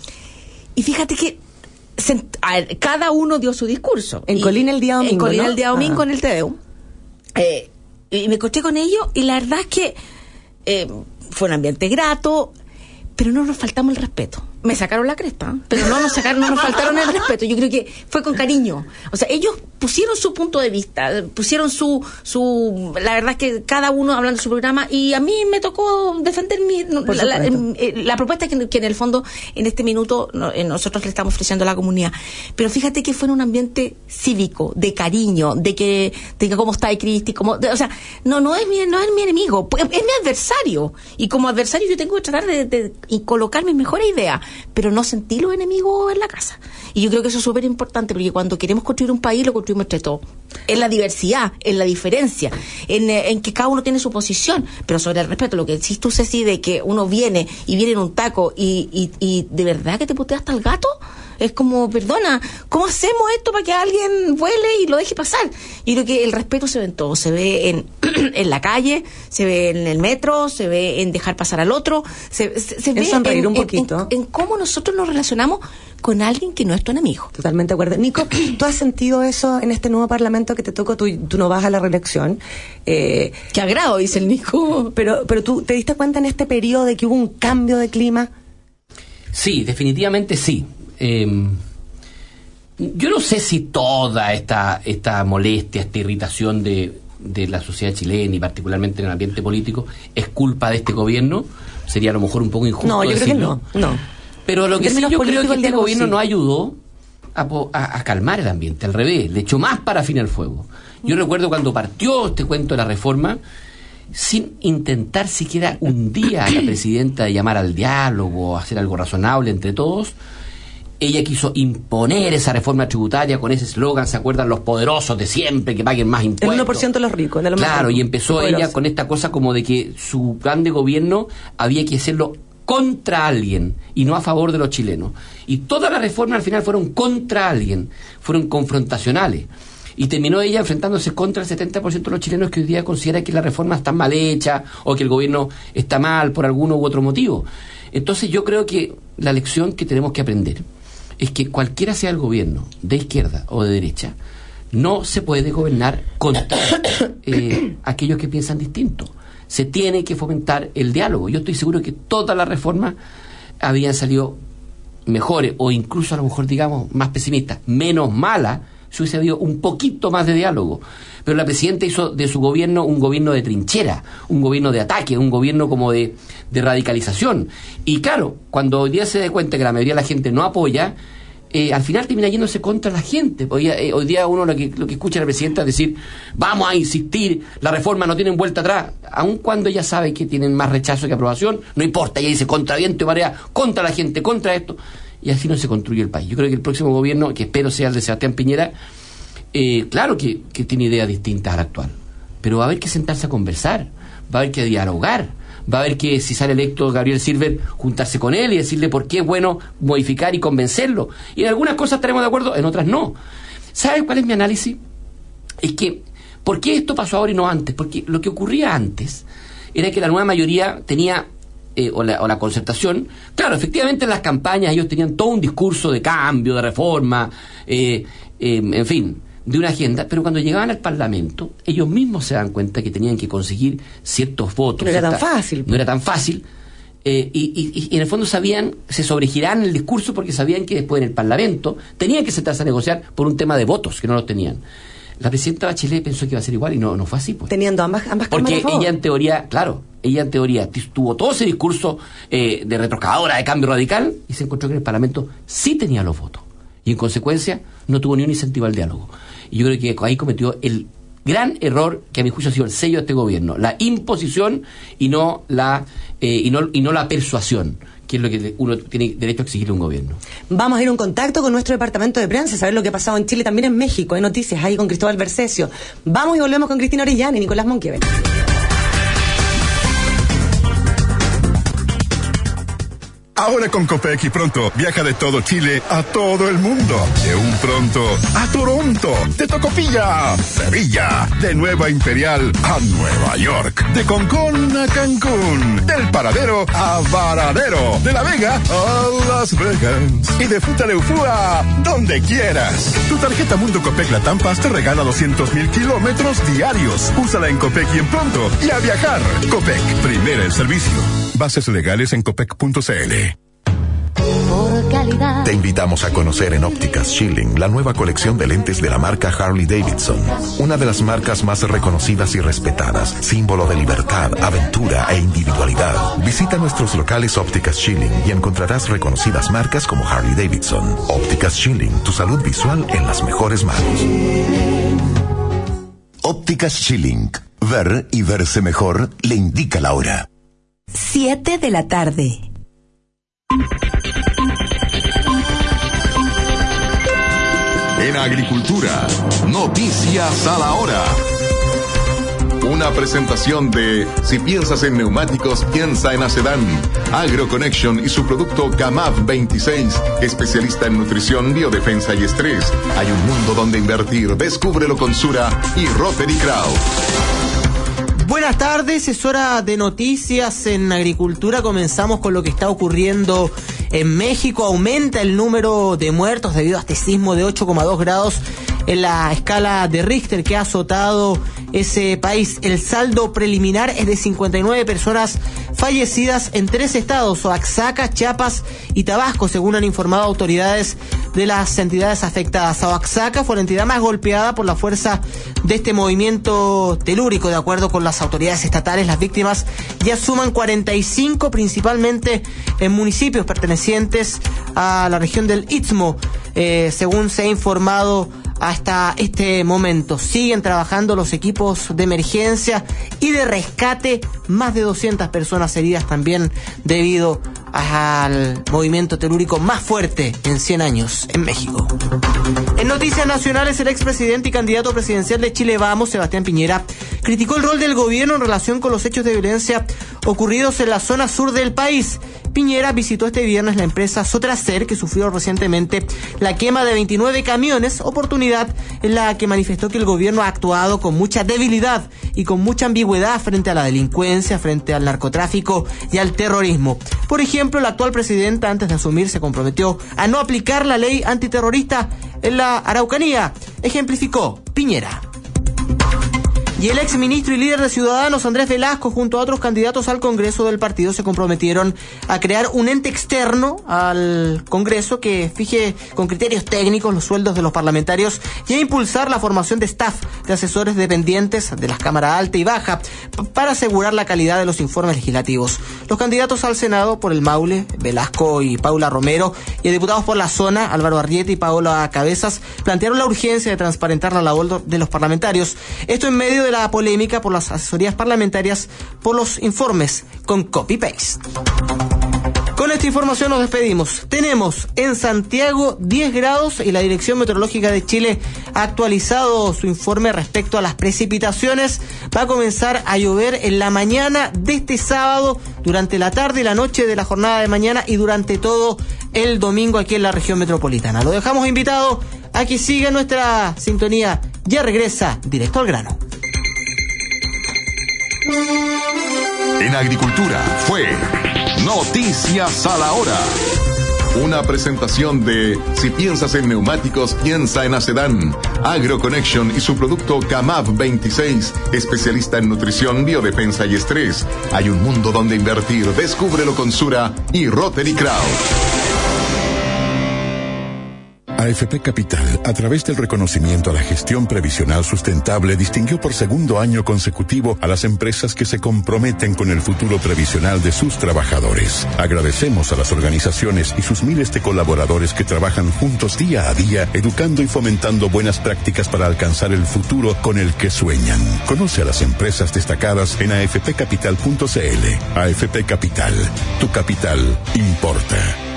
Y fíjate que se, a ver, cada uno dio su discurso. En y, Colina el día domingo, En Colina ¿no? el día domingo ah. en el Te Deum. Eh, y me encontré con ellos, y la verdad es que Eh, fue un ambiente grato, pero no nos faltamos el respeto. Me sacaron la cresta, pero no nos sacaron, no nos faltaron el respeto. Yo creo que fue con cariño. O sea, ellos pusieron su punto de vista, pusieron su, su, la verdad es que cada uno hablando de su programa, y a mí me tocó defender mi, la, la, la propuesta que, que en el fondo, en este minuto, no, nosotros le estamos ofreciendo a la comunidad. Pero fíjate que fue en un ambiente cívico, de cariño, de que, de que cómo está Cristi, como, de, o sea, no, no es mi, no es mi enemigo, es mi adversario. Y como adversario yo tengo que tratar de, de, de colocar mis mejores ideas, pero no sentir los enemigos en la casa. Y yo creo que eso es súper importante, porque cuando queremos construir un país, lo construimos entre todos. En la diversidad, en la diferencia, en, en que cada uno tiene su posición, pero sobre el respeto. Lo que decís tú, Ceci, de que uno viene y viene en un taco y, y, y de verdad que te putea hasta el gato, es como, perdona, ¿cómo hacemos esto para que alguien vuele y lo deje pasar? Yo creo que el respeto se ve en todo, se ve en, en la calle, se ve en el metro, se ve en dejar pasar al otro, se, se, se ve sonreír en, un poquito. En, en, en cómo nosotros nos relacionamos con alguien que no es tu enemigo. Totalmente de acuerdo. Nico, ¿tú has sentido eso en este nuevo parlamento que te tocó? Tú, tú no vas a la reelección. Eh, Qué agrado, dice el Nico. Pero, pero tú, ¿te diste cuenta en este periodo de que hubo un cambio de clima? Sí, definitivamente sí. Eh, yo no sé si toda esta esta molestia, esta irritación de, de la sociedad chilena y particularmente en el ambiente político es culpa de este gobierno. Sería a lo mejor un poco injusto No, yo decirlo. creo que no, no. Pero lo que sí yo creo es que este gobierno sí. no ayudó a, a, a calmar el ambiente, al revés, le echó más parafina al fuego. Yo recuerdo cuando partió este cuento de la reforma, sin intentar siquiera un día a la presidenta de llamar al diálogo, hacer algo razonable entre todos, ella quiso imponer esa reforma tributaria con ese eslogan, ¿se acuerdan? Los poderosos de siempre, que paguen más impuestos. El uno por ciento de los ricos. De los claro, más y empezó poderosos. Ella con esta cosa como de que su plan de gobierno había que hacerlo contra alguien y no a favor de los chilenos. Y todas las reformas al final fueron contra alguien, fueron confrontacionales. Y terminó ella enfrentándose contra el setenta por ciento de los chilenos que hoy día considera que la reforma está mal hecha o que el gobierno está mal por alguno u otro motivo. Entonces yo creo que la lección que tenemos que aprender es que cualquiera sea el gobierno, de izquierda o de derecha, no se puede gobernar contra eh, aquellos que piensan distinto. Se tiene que fomentar el diálogo. Yo estoy seguro que todas las reformas habían salido mejores, o incluso a lo mejor, digamos, más pesimistas, menos malas, si hubiese habido un poquito más de diálogo. Pero la presidenta hizo de su gobierno un gobierno de trinchera, un gobierno de ataque, un gobierno como de, de radicalización. Y claro, cuando hoy día se da cuenta que la mayoría de la gente no apoya, eh, al final termina yéndose contra la gente. Hoy, eh, hoy día uno lo que, lo que escucha a la presidenta es decir, vamos a insistir, la reforma no tiene vuelta atrás, aun cuando ella sabe que tienen más rechazo que aprobación, no importa, ella dice contra viento y marea, contra la gente, contra esto, y así no se construye el país. Yo creo que el próximo gobierno, que espero sea el de Sebastián Piñera, eh, claro que, que tiene ideas distintas al actual, pero va a haber que sentarse a conversar, va a haber que dialogar, va a haber que, si sale electo Gabriel Silver, juntarse con él y decirle por qué es bueno modificar y convencerlo. Y en algunas cosas estaremos de acuerdo, en otras no. ¿Sabes cuál es mi análisis? Es que, ¿por qué esto pasó ahora y no antes? Porque lo que ocurría antes era que la nueva mayoría tenía, eh, o, la, o la concertación, claro, efectivamente en las campañas ellos tenían todo un discurso de cambio, de reforma, eh, eh, en fin, de una agenda, pero cuando llegaban al Parlamento, ellos mismos se dan cuenta que tenían que conseguir ciertos votos. No era cierta, tan fácil. No era tan fácil. eh, y, y, y en el fondo sabían, se sobregiraban el discurso porque sabían que después en el Parlamento tenían que sentarse a negociar por un tema de votos, que no los tenían. La presidenta Bachelet pensó que iba a ser igual y no, no fue así, pues. Teniendo ambas, ambas Porque cámaras a favor. ella en teoría, claro, ella en teoría tuvo todo ese discurso eh, de retrocadora, de cambio radical, y se encontró que en el Parlamento sí tenía los votos. Y en consecuencia no tuvo ni un incentivo al diálogo. Y yo creo que ahí cometió el gran error que a mi juicio ha sido el sello de este gobierno, la imposición y no la eh, y no y no la persuasión, que es lo que uno tiene derecho a exigirle a un gobierno. Vamos a ir a un contacto con nuestro departamento de prensa, saber lo que ha pasado en Chile y también en México. Hay noticias ahí con Cristóbal Bercesio. Vamos y volvemos con Cristina Orellana y Nicolás Monquieve. Ahora con Copec y Pronto, viaja de todo Chile a todo el mundo. De un pronto a Toronto, de Tocopilla, Sevilla, de Nueva Imperial a Nueva York, de Concón a Cancún, del Paradero a Varadero, de La Vega a Las Vegas y de Futaleufú a donde quieras. Tu tarjeta Mundo Copec Latam Paz te regala doscientos mil kilómetros diarios. Úsala en Copec y en Pronto y a viajar. Copec, primera el servicio. Bases legales en copec punto c l. Te invitamos a conocer en Ópticas Schilling la nueva colección de lentes de la marca Harley Davidson, una de las marcas más reconocidas y respetadas, símbolo de libertad, aventura e individualidad. Visita nuestros locales Ópticas Schilling y encontrarás reconocidas marcas como Harley Davidson. Ópticas Schilling, tu salud visual en las mejores manos. Ópticas Schilling, ver y verse mejor le indica la hora. Siete de la tarde. En Agricultura, noticias a la hora. Una presentación de Si piensas en neumáticos, piensa en Acedan. AgroConnection y su producto Gamav veintiséis, especialista en nutrición, biodefensa y estrés. Hay un mundo donde invertir. Descúbrelo con Sura y Rotary Crowd. Buenas tardes, es hora de noticias en Agricultura. Comenzamos con lo que está ocurriendo en México. Aumenta el número de muertos debido a este sismo de ocho coma dos grados en la escala de Richter que ha azotado ese país. El saldo preliminar es de cincuenta y nueve personas fallecidas en tres estados, Oaxaca, Chiapas y Tabasco, según han informado autoridades de las entidades afectadas. Oaxaca fue la entidad más golpeada por la fuerza de este movimiento telúrico. De acuerdo con las autoridades estatales, las víctimas ya suman cuarenta y cinco, principalmente en municipios pertenecientes a la región del Istmo, eh, según se ha informado hasta este momento. Siguen trabajando los equipos de emergencia y de rescate, más de doscientas personas heridas también debido al movimiento telúrico más fuerte en cien años en México. En noticias nacionales, el expresidente y candidato presidencial de Chile Vamos, Sebastián Piñera, criticó el rol del gobierno en relación con los hechos de violencia ocurridos en la zona sur del país. Piñera visitó este viernes la empresa Sotracer, que sufrió recientemente la quema de veintinueve camiones, oportunidad en la que manifestó que el gobierno ha actuado con mucha debilidad y con mucha ambigüedad frente a la delincuencia, frente al narcotráfico y al terrorismo. Por ejemplo, la actual presidenta, antes de asumir, se comprometió a no aplicar la ley antiterrorista en la Araucanía, ejemplificó Piñera. Y el exministro y líder de Ciudadanos, Andrés Velasco, junto a otros candidatos al Congreso del partido, se comprometieron a crear un ente externo al Congreso que fije con criterios técnicos los sueldos de los parlamentarios y a impulsar la formación de staff de asesores dependientes de las cámaras alta y baja para asegurar la calidad de los informes legislativos. Los candidatos al Senado por el Maule, Velasco y Paula Romero, y a diputados por la zona, Álvaro Arrieta y Paola Cabezas, plantearon la urgencia de transparentar la labor de los parlamentarios. Esto en medio de la polémica por las asesorías parlamentarias por los informes con copy-paste. Con esta información nos despedimos. Tenemos en Santiago diez grados y la Dirección Meteorológica de Chile ha actualizado su informe respecto a las precipitaciones. Va a comenzar a llover en la mañana de este sábado, durante la tarde y la noche de la jornada de mañana y durante todo el domingo aquí en la región metropolitana. Lo dejamos invitado a que siga nuestra sintonía. Ya regresa Directo al Grano. En Agricultura fue Noticias a la Hora. Una presentación de Si piensas en neumáticos, piensa en Acedán. AgroConnection y su producto Camab veintiséis, especialista en nutrición, biodefensa y estrés. Hay un mundo donde invertir. Descúbrelo con Sura y Rotary Crowd. A F P Capital, a través del reconocimiento a la gestión previsional sustentable, distinguió por segundo año consecutivo a las empresas que se comprometen con el futuro previsional de sus trabajadores. Agradecemos a las organizaciones y sus miles de colaboradores que trabajan juntos día a día, educando y fomentando buenas prácticas para alcanzar el futuro con el que sueñan. Conoce a las empresas destacadas en a f p capital punto c l. A F P Capital, tu capital importa.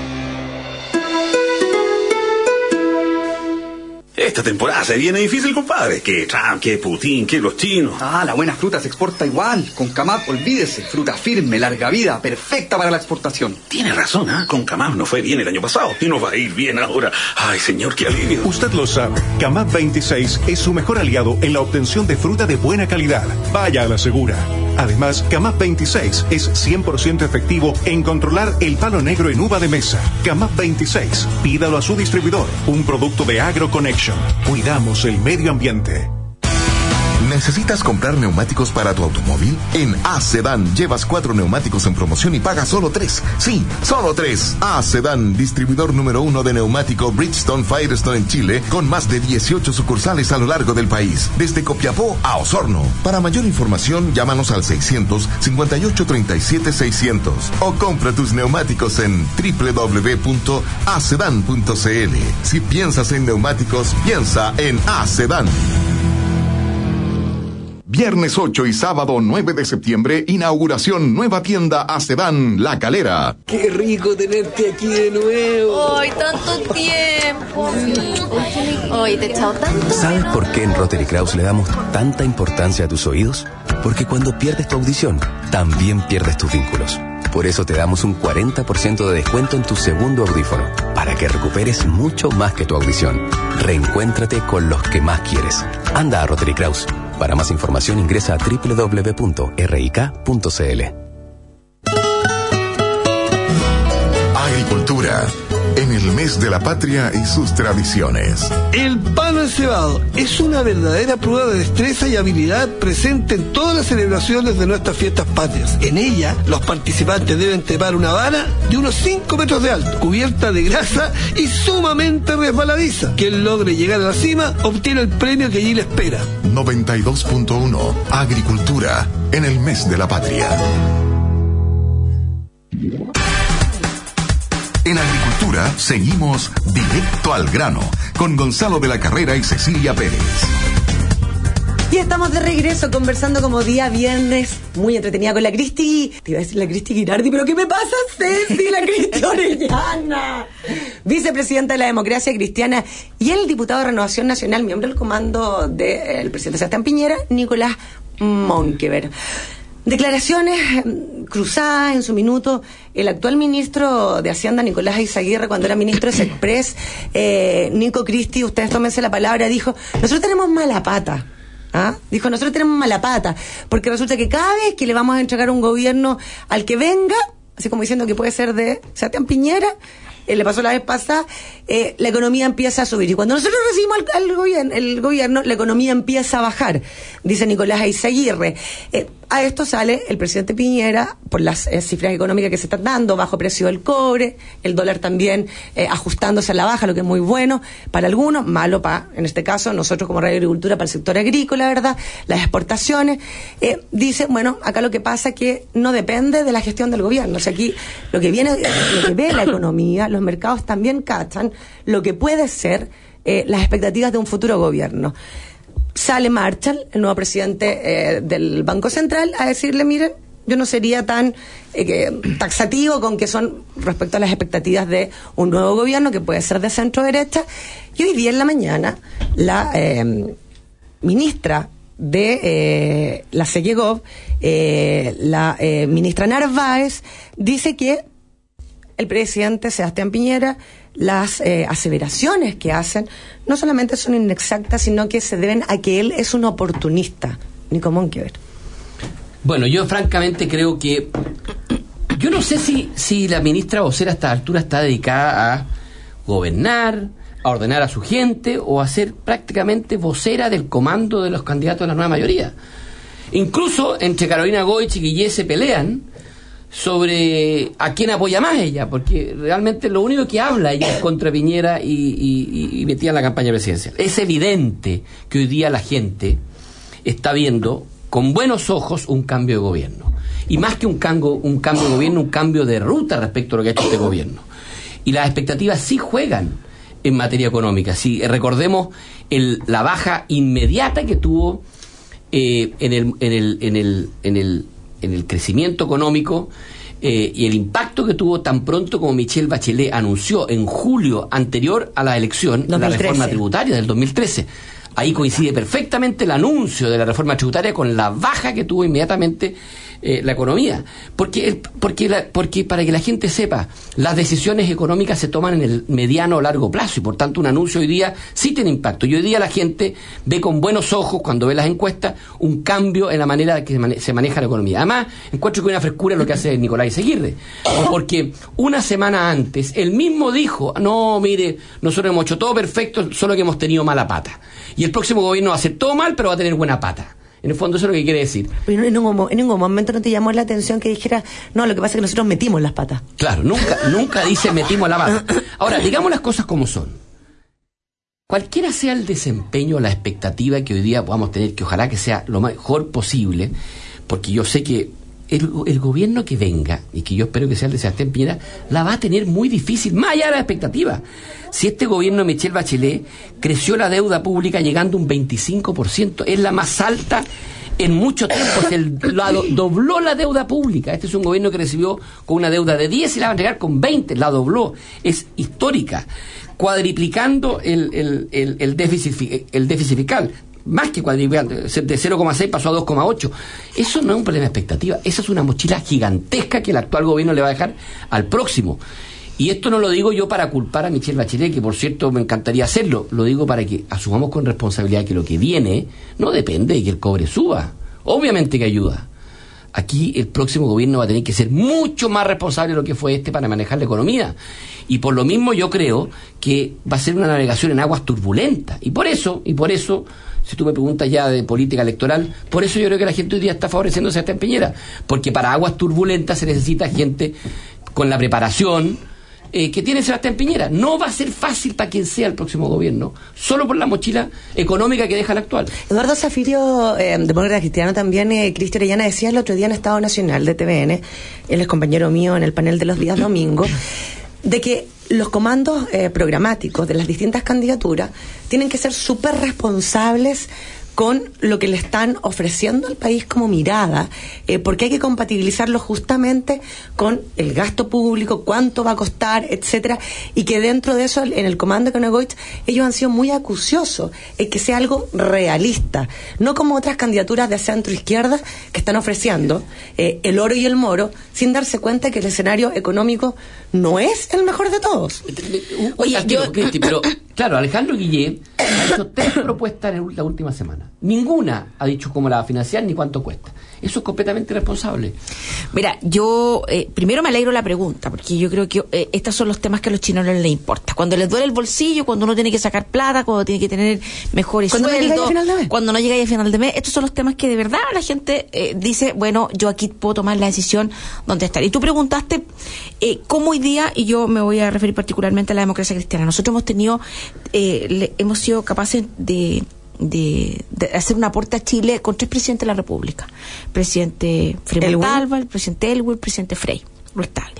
Esta temporada se viene difícil, compadre. Que Trump, que Putin, que los chinos. Ah, la buena fruta se exporta igual. Con Camap, olvídese. Fruta firme, larga vida, perfecta para la exportación. Tiene razón, ¿ah? ¿eh? Con Camap no fue bien el año pasado y nos va a ir bien ahora. Ay, señor, qué alivio. Usted lo sabe. Camap veintiséis es su mejor aliado en la obtención de fruta de buena calidad. Vaya a la segura. Además, Camap veintiséis es cien por ciento efectivo en controlar el palo negro en uva de mesa. Camap veintiséis, pídalo a su distribuidor. Un producto de AgroConnection. Cuidamos el medio ambiente. ¿Necesitas comprar neumáticos para tu automóvil? En Acedán llevas cuatro neumáticos en promoción y pagas solo tres. Sí, solo tres. Acedán, distribuidor número uno de neumático Bridgestone Firestone en Chile, con más de dieciocho sucursales a lo largo del país, desde Copiapó a Osorno. Para mayor información, llámanos al seiscientos cincuenta y ocho treinta y siete seiscientos o compra tus neumáticos en doble u doble u doble u punto acedán punto c l. Si piensas en neumáticos, piensa en Acedán. Viernes ocho y sábado nueve de septiembre, inauguración nueva tienda Acedán La Calera. ¡Qué rico tenerte aquí de nuevo! ¡Ay, tanto tiempo! ¡Ay, te he echado tanto! ¿Sabes por qué en Rotary Kraus le damos tanta importancia a tus oídos? Porque cuando pierdes tu audición, también pierdes tus vínculos. Por eso te damos un cuarenta por ciento de descuento en tu segundo audífono, para que recuperes mucho más que tu audición. Reencuéntrate con los que más quieres. Anda a Rotary Kraus. Para más información ingresa a doble u doble u doble u punto r i k punto c l. Agricultura, en el mes de la patria y sus tradiciones. El palo encebado es una verdadera prueba de destreza y habilidad presente en todas las celebraciones de nuestras fiestas patrias. En ella, los participantes deben trepar una vara de unos cinco metros de alto, cubierta de grasa y sumamente resbaladiza. Quien logre llegar a la cima obtiene el premio que allí le espera. noventa y dos punto uno, Agricultura, en el mes de la patria. En Agricultura seguimos directo al grano con Gonzalo de la Carrera y Cecilia Pérez. Y estamos de regreso conversando como día viernes, muy entretenida con la Cristi. Te iba a decir la Cristi Girardi, pero ¿qué me pasa, Ceci? La Cristi Orellana, vicepresidenta de la Democracia Cristiana, y el diputado de Renovación Nacional, miembro del comando del presidente Sebastián Piñera, Nicolás Monkever. Declaraciones cruzadas en su minuto. El actual ministro de Hacienda, Nicolás Eizaguirre, cuando era ministro de Sexpress, eh, Nico Cristi, ustedes tómense la palabra, dijo, nosotros tenemos mala pata. ¿Ah? Dijo, nosotros tenemos mala pata, porque resulta que cada vez que le vamos a entregar un gobierno al que venga, así como diciendo que puede ser de Sebastián Piñera, eh, le pasó la vez pasada, eh, la economía empieza a subir. Y cuando nosotros recibimos al, al gobierno, el gobierno, la economía empieza a bajar, dice Nicolás Eizaguirre. Eh, A esto sale el presidente Piñera por las eh, cifras económicas que se están dando, bajo precio del cobre, el dólar también eh, ajustándose a la baja, lo que es muy bueno para algunos, malo para, en este caso, nosotros como Radio Agricultura, para el sector agrícola, ¿verdad? Las exportaciones. Eh, dice, bueno, acá lo que pasa es que no depende de la gestión del gobierno. O sea, aquí lo que viene, lo que ve la economía, los mercados también cachan lo que puede ser eh, las expectativas de un futuro gobierno. Sale Marshall, el nuevo presidente eh, del Banco Central, a decirle, miren, yo no sería tan eh, que, taxativo con que son respecto a las expectativas de un nuevo gobierno que puede ser de centro derecha. Y hoy día en la mañana, la eh, ministra de eh, la Segegov, eh, la eh, ministra Narváez, dice que el presidente Sebastián Piñera, las eh, aseveraciones que hacen no solamente son inexactas, sino que se deben a que él es un oportunista. Nico Monkever. Bueno, yo francamente creo que yo no sé si, si la ministra vocera a esta altura está dedicada a gobernar, a ordenar a su gente o a ser prácticamente vocera del comando de los candidatos de la nueva mayoría. Incluso entre Carolina Goich y Guillé se pelean sobre a quién apoya más ella, porque realmente lo único que habla ella es contra Piñera y, y, y metida en la campaña presidencial. Es evidente que hoy día la gente está viendo con buenos ojos un cambio de gobierno. Y más que un cambio, un cambio de gobierno, un cambio de ruta respecto a lo que ha hecho este gobierno. Y las expectativas sí juegan en materia económica. Si recordemos el, la baja inmediata que tuvo eh, en, el, en, el, en, el, en, el, en el crecimiento económico eh, y el impacto que tuvo tan pronto como Michelle Bachelet anunció en julio anterior a la elección la reforma tributaria del dos mil trece. Ahí coincide perfectamente el anuncio de la reforma tributaria con la baja que tuvo inmediatamente eh, la economía. Porque, el, porque, la, porque para que la gente sepa, las decisiones económicas se toman en el mediano o largo plazo y por tanto un anuncio hoy día sí tiene impacto. Y hoy día la gente ve con buenos ojos, cuando ve las encuestas, un cambio en la manera que se, mane- se maneja la economía. Además, encuentro que una frescura lo que hace Nicolás Seguirre. Porque una semana antes, él mismo dijo, no, mire, nosotros hemos hecho todo perfecto, solo que hemos tenido mala pata. Y el próximo gobierno va a hacer todo mal, pero va a tener buena pata. En el fondo eso es lo que quiere decir. Pero en ningún, en ningún momento no te llamó la atención que dijera, no, lo que pasa es que nosotros metimos las patas. Claro, nunca, nunca dice metimos la pata. Ahora, digamos las cosas como son. Cualquiera sea el desempeño, la expectativa que hoy día podamos tener, que ojalá que sea lo mejor posible, porque yo sé que el, el gobierno que venga, y que yo espero que sea el de Sebastián Piñera, la va a tener muy difícil, más allá de la expectativa. Si este gobierno de Michelle Bachelet creció la deuda pública llegando a un veinticinco por ciento, es la más alta en mucho tiempo, se la do, dobló la deuda pública. Este es un gobierno que recibió con una deuda de diez y la va a entregar con veinte, la dobló, es histórica, cuadriplicando el, el, el, el déficit el déficit fiscal. Más que cuadriplicando, de cero coma seis pasó a dos coma ocho. Eso no es un problema de expectativa, esa es una mochila gigantesca que el actual gobierno le va a dejar al próximo. Y esto no lo digo yo para culpar a Michelle Bachelet, que por cierto me encantaría hacerlo, lo digo para que asumamos con responsabilidad que lo que viene no depende de que el cobre suba, obviamente que ayuda. Aquí el próximo gobierno va a tener que ser mucho más responsable de lo que fue este para manejar la economía. Y por lo mismo yo creo que va a ser una navegación en aguas turbulentas. Y por eso, y por eso, si tú me preguntas ya de política electoral, por eso yo creo que la gente hoy día está favoreciendo a Sebastián Piñera. Porque para aguas turbulentas se necesita gente con la preparación eh, que tiene Sebastián Piñera. No va a ser fácil para quien sea el próximo gobierno, solo por la mochila económica que deja el actual. Eduardo Zafirio, eh, demócrata cristiano también, eh, Cristian Orellana, decía el otro día en Estado Nacional de T V N, él es compañero mío en el panel de los días domingos, de que los comandos eh, programáticos de las distintas candidaturas tienen que ser súper responsables con lo que le están ofreciendo al país como mirada, eh, porque hay que compatibilizarlo justamente con el gasto público, cuánto va a costar, etcétera, y que dentro de eso, en el comando de Conegoich, ellos han sido muy acuciosos, es que sea algo realista, no como otras candidaturas de centro-izquierda que están ofreciendo eh, el oro y el moro, sin darse cuenta que el escenario económico no es el mejor de todos. Oye, yo... Cristi, pero claro, Alejandro Guillé ha hecho tres propuestas en la última semana. Ninguna ha dicho cómo la va a financiar ni cuánto cuesta. Eso es completamente irresponsable. Mira, yo eh, primero me alegro la pregunta, porque yo creo que eh, estos son los temas que a los chinos no les importa. Cuando les duele el bolsillo, cuando uno tiene que sacar plata, cuando tiene que tener mejores cuando sueldos, no final de mes. cuando no llega a final de mes, estos son los temas que de verdad la gente eh, dice, bueno, yo aquí puedo tomar la decisión dónde estar. Y tú preguntaste eh, cómo hoy día, y yo me voy a referir particularmente a la democracia cristiana, nosotros hemos tenido, eh, le, hemos sido capaces de De, de hacer un aporte a Chile con tres presidentes de la República, presidente Frei Montalva, el presidente Elwin, el presidente Frei Montalva.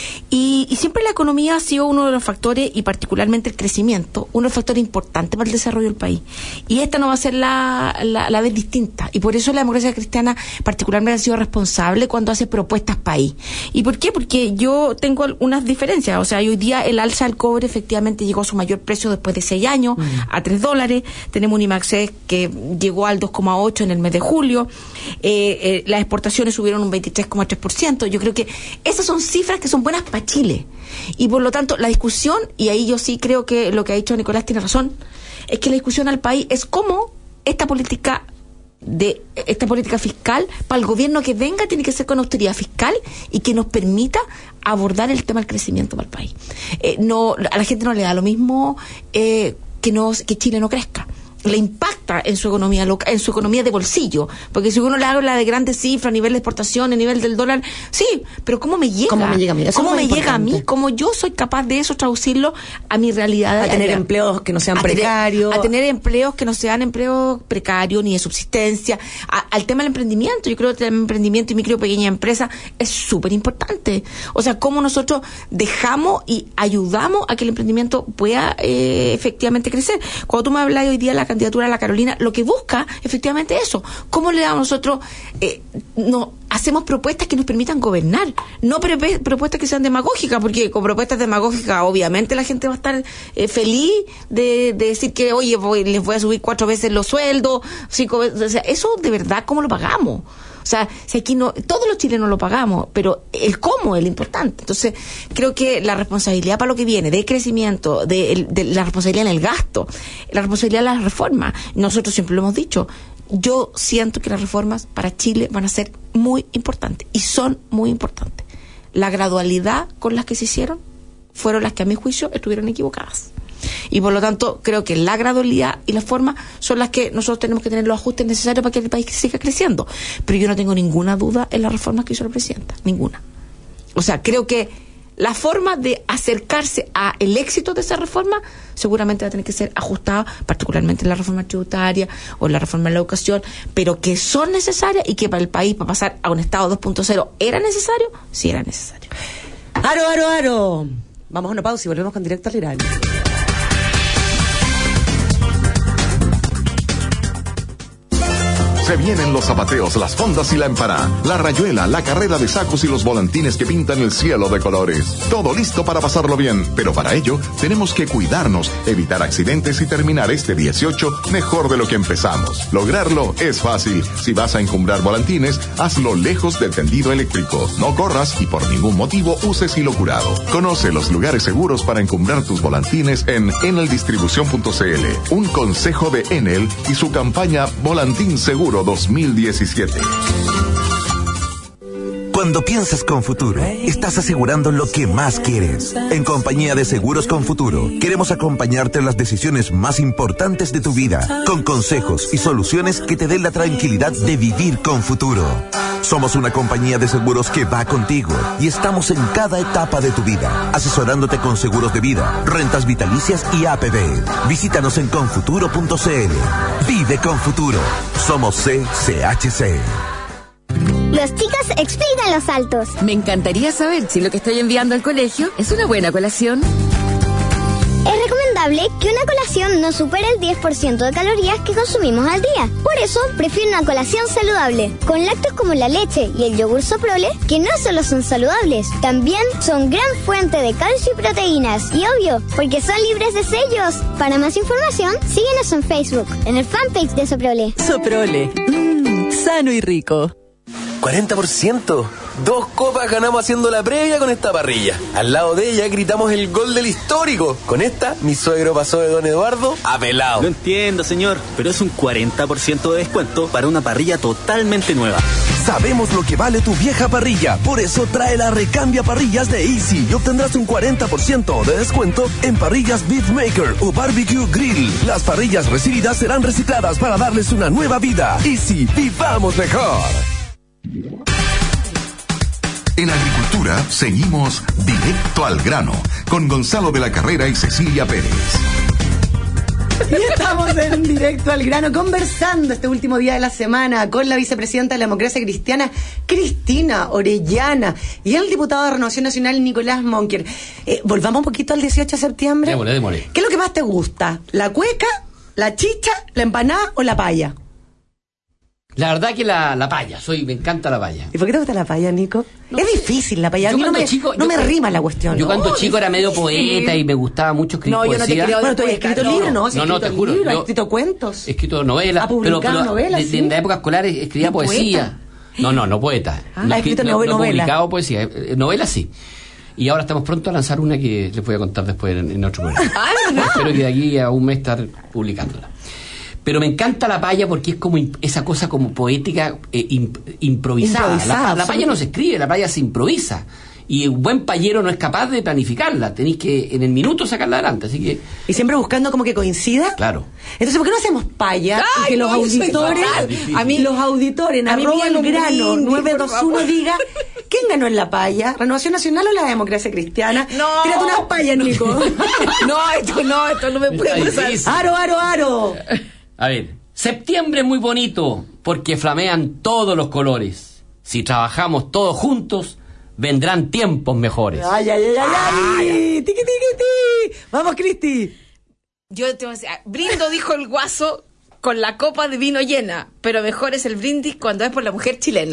Y, y siempre la economía ha sido uno de los factores, y particularmente el crecimiento, uno de los factores importantes para el desarrollo del país. Y esta no va a ser la, la, la vez distinta. Y por eso la democracia cristiana particularmente ha sido responsable cuando hace propuestas país. ¿Y por qué? Porque yo tengo algunas diferencias. O sea, hoy día el alza del cobre efectivamente llegó a su mayor precio después de seis años, mm. a tres dólares. Tenemos un IMAXES que llegó al dos coma ocho en el mes de julio. Eh, eh, las exportaciones subieron un veintitrés coma tres por ciento. Yo creo que esas son cifras que son buenas para Chile. Y por lo tanto, la discusión, y ahí yo sí creo que lo que ha dicho Nicolás tiene razón, es que la discusión al país es cómo esta política de esta política fiscal, para el gobierno que venga, tiene que ser con austeridad fiscal y que nos permita abordar el tema del crecimiento para el país. Eh, no, a la gente no le da lo mismo eh, que, no, que Chile no crezca. Le impacta en su economía local, en su economía de bolsillo, porque si uno le habla de grandes cifras a nivel de exportación, a nivel del dólar, sí, pero ¿cómo me llega? ¿Cómo me llega a mí? Eso ¿Cómo es me muy llega a mí? importante. ¿Cómo yo soy capaz de eso traducirlo a mi realidad? A tener a, empleos que no sean a tener- precarios. A tener empleos que no sean empleos precarios ni de subsistencia. A- al tema del emprendimiento, yo creo que el emprendimiento y micro y pequeña empresa es súper importante. O sea, cómo nosotros dejamos y ayudamos a que el emprendimiento pueda eh, efectivamente crecer. Cuando tú me hablas hoy día de la candidatura de la Carolina, lo que busca efectivamente eso. ¿Cómo le damos nosotros, eh, no, hacemos propuestas que nos permitan gobernar? No prepe- propuestas que sean demagógicas, porque con propuestas demagógicas obviamente la gente va a estar eh, feliz de, de decir que, oye, voy, les voy a subir cuatro veces los sueldos, cinco veces, o sea, eso de verdad, ¿cómo lo pagamos? O sea, si aquí no, todos los chilenos lo pagamos, pero el cómo es lo importante. Entonces, creo que la responsabilidad para lo que viene, de crecimiento, de, el- de la responsabilidad en el gasto, la responsabilidad de las reformas, nosotros siempre lo hemos dicho, yo siento que las reformas para Chile van a ser muy importantes, y son muy importantes. La gradualidad con las que se hicieron fueron las que a mi juicio estuvieron equivocadas. Y por lo tanto, creo que la gradualidad y la forma son las que nosotros tenemos que tener los ajustes necesarios para que el país siga creciendo. Pero yo no tengo ninguna duda en las reformas que hizo la presidenta, ninguna. O sea, creo que la forma de acercarse a el éxito de esa reforma seguramente va a tener que ser ajustada, particularmente en la reforma tributaria o en la reforma de la educación, pero que son necesarias y que para el país, para pasar a un Estado dos punto cero, ¿era necesario? Sí, era necesario. Aro, aro, aro. Vamos a una pausa y volvemos con Directo al Grano. Se vienen los zapateos, las fondas y la empará, la rayuela, la carrera de sacos y los volantines que pintan el cielo de colores. Todo listo para pasarlo bien, pero para ello tenemos que cuidarnos, evitar accidentes y terminar este dieciocho mejor de lo que empezamos. Lograrlo es fácil. Si vas a encumbrar volantines, hazlo lejos del tendido eléctrico. No corras y por ningún motivo uses hilo curado. Conoce los lugares seguros para encumbrar tus volantines en enel distribución punto c l. Un consejo de Enel y su campaña Volantín Seguro dos mil diecisiete. Cuando piensas con Futuro, estás asegurando lo que más quieres. En compañía de Seguros con Futuro, queremos acompañarte en las decisiones más importantes de tu vida, con consejos y soluciones que te den la tranquilidad de vivir con futuro. Somos una compañía de seguros que va contigo y estamos en cada etapa de tu vida, asesorándote con seguros de vida, rentas vitalicias y A P B. Visítanos en confuturo punto c l. Vive con Futuro. Somos C C H C. Los chicos explican los saltos. Me encantaría saber si lo que estoy enviando al colegio es una buena colación. Es recomendable que una colación no supere el diez por ciento de calorías que consumimos al día. Por eso, prefiero una colación saludable, con lácteos como la leche y el yogur Soprole, que no solo son saludables, también son gran fuente de calcio y proteínas. Y obvio, porque son libres de sellos. Para más información, síguenos en Facebook, en el fanpage de Soprole. Soprole, mmm, sano y rico. cuarenta por ciento. Dos copas ganamos haciendo la previa con esta parrilla. Al lado de ella gritamos el gol del histórico. Con esta, mi suegro pasó de Don Eduardo a pelado. Lo entiendo, señor, pero es un cuarenta por ciento de descuento para una parrilla totalmente nueva. Sabemos lo que vale tu vieja parrilla, por eso trae la recambia parrillas de Easy y obtendrás un cuarenta por ciento de descuento en parrillas Beefmaker o Barbecue Grill. Las parrillas recibidas serán recicladas para darles una nueva vida. Easy, vivamos mejor. En Agricultura seguimos Directo al Grano con Gonzalo de la Carrera y Cecilia Pérez. Y estamos en Directo al Grano conversando este último día de la semana con la vicepresidenta de la Democracia Cristiana, Cristina Orellana, y el diputado de Renovación Nacional, Nicolás Monker. Eh, volvamos un poquito al dieciocho de septiembre. Démosle, démosle. ¿Qué es lo que más te gusta? ¿La cueca, la chicha, la empanada o la paya? La verdad que la, la paya, soy, me encanta la paya. ¿Y por qué te gusta la paya, Nico? No, es difícil la paya. A mí no me, chico, no me yo, rima la cuestión. Yo no, cuando chico era medio difícil. poeta y me gustaba mucho escribir no, poesía. No, yo no te creo. Bueno, tú has escrito no, libros, ¿no? No, no, te juro. Libros, yo he escrito cuentos. He escrito novelas. Ha publicado pero, pero novelas, de, sí. de, en la época escolar escribía poesía. Poeta? No, no, no poeta. Ah, no, has escrito no, novela. No he publicado poesía. Novelas sí. Y ahora estamos pronto a lanzar una que les voy a contar después en, en otro programa. Ah, ¿verdad? Espero que de aquí a un mes estar publicándola. Pero me encanta la paya porque es como imp- esa cosa como poética eh, imp- improvisada. Improvisada, La, la paya no se escribe, la paya se improvisa. Y un buen payero no es capaz de planificarla. Tenéis que en el minuto sacarla adelante. Así que. Y siempre buscando como que coincida. Claro. Entonces, ¿por qué no hacemos paya? Ay, Y que los no, eso es auditores, fatal. a mí los auditores, en a mí arroba bien el grano brindis, nueve por dos uno favor. diga, ¿quién ganó en la paya? ¿Renovación Nacional o la Democracia Cristiana? No. Tírate unas payas, Nico. No, esto no, esto no me puede Está pasar. difícil. Aro, aro, aro. A ver, septiembre es muy bonito porque flamean todos los colores. Si trabajamos todos juntos, vendrán tiempos mejores. Ay, ay, ay, ay, ay. Tiqui, tiqui, ti. Vamos, Cristi. Yo te voy a decir, brindo, dijo el guaso, con la copa de vino llena, pero mejor es el brindis cuando es por la mujer chilena.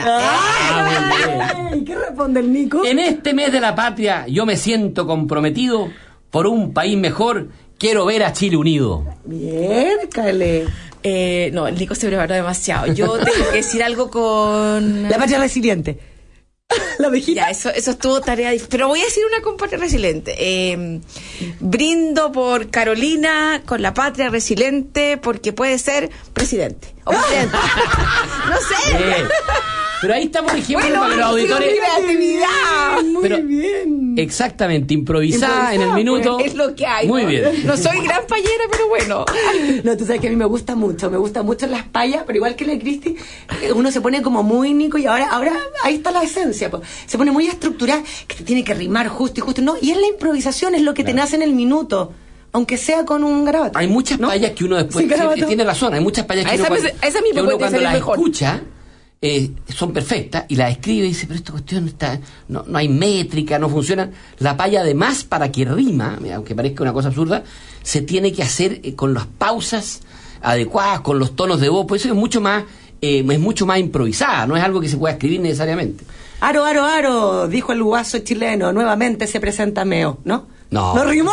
Ah, Ay, ¿qué responde el Nico? En este mes de la patria yo me siento comprometido por un país mejor. Quiero ver a Chile unido. Bien, Cale. Eh, no, el Nico se preparó demasiado. Yo tengo que decir algo con... La patria resiliente. La ovejita. Ya, eso, eso estuvo tarea difícil. Pero voy a decir una con patria resiliente. Eh, brindo por Carolina con la patria resiliente porque puede ser presidente. O presidenta. No sé. Bien. Pero ahí está, por ejemplo, Bueno, para los auditores. creatividad. Muy Pero- bien. Exactamente, improvisada en el Improvisada, minuto. pues, es lo que hay. Muy ¿no? bien. No soy gran payera, pero bueno. No, tú sabes que a mí me gusta mucho, me gustan mucho las payas, pero igual que la Cristi, eh, uno se pone como muy Nico y ahora, ahora ahí está la esencia, pues. Se pone muy estructurada, que te tiene que rimar justo y justo, no, y es la improvisación, es lo que te nace en el minuto, aunque sea con un garabato. Hay muchas ¿no? payas que uno después Sí, garabato. sí, tiene razón, hay muchas payas A que esa uno me- cuando, a esa misma que uno puede cuando salir las mejor. escucha eh, son perfectas y las escribe y dice, pero esta cuestión está, no, no hay métrica, no funciona. La paya además, para que rima, aunque parezca una cosa absurda, se tiene que hacer eh, con las pausas adecuadas, con los tonos de voz, por eso es mucho más eh, es mucho más improvisada, no es algo que se pueda escribir necesariamente. Aro, aro, aro, dijo el guaso chileno, nuevamente se presenta Meo, ¿no? No. ¿No rimó?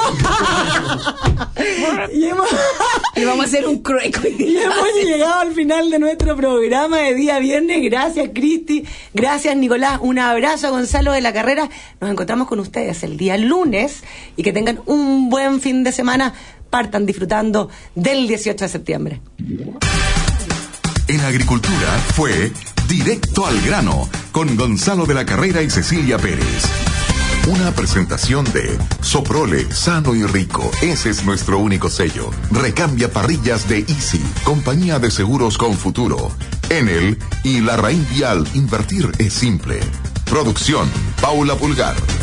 y, hemos, Y vamos a hacer un crueco. y hemos llegado al final de nuestro programa de día viernes. Gracias, Cristi. Gracias, Nicolás. Un abrazo a Gonzalo de la Carrera. Nos encontramos con ustedes el día lunes y que tengan un buen fin de semana. Partan disfrutando del dieciocho de septiembre. En Agricultura fue Directo al Grano con Gonzalo de la Carrera y Cecilia Pérez. Una presentación de Soprole, sano y rico. Ese es nuestro único sello. Recambia parrillas de Easy, compañía de seguros con futuro. Enel y La Raíz Vial, invertir es simple. Producción, Paula Pulgar.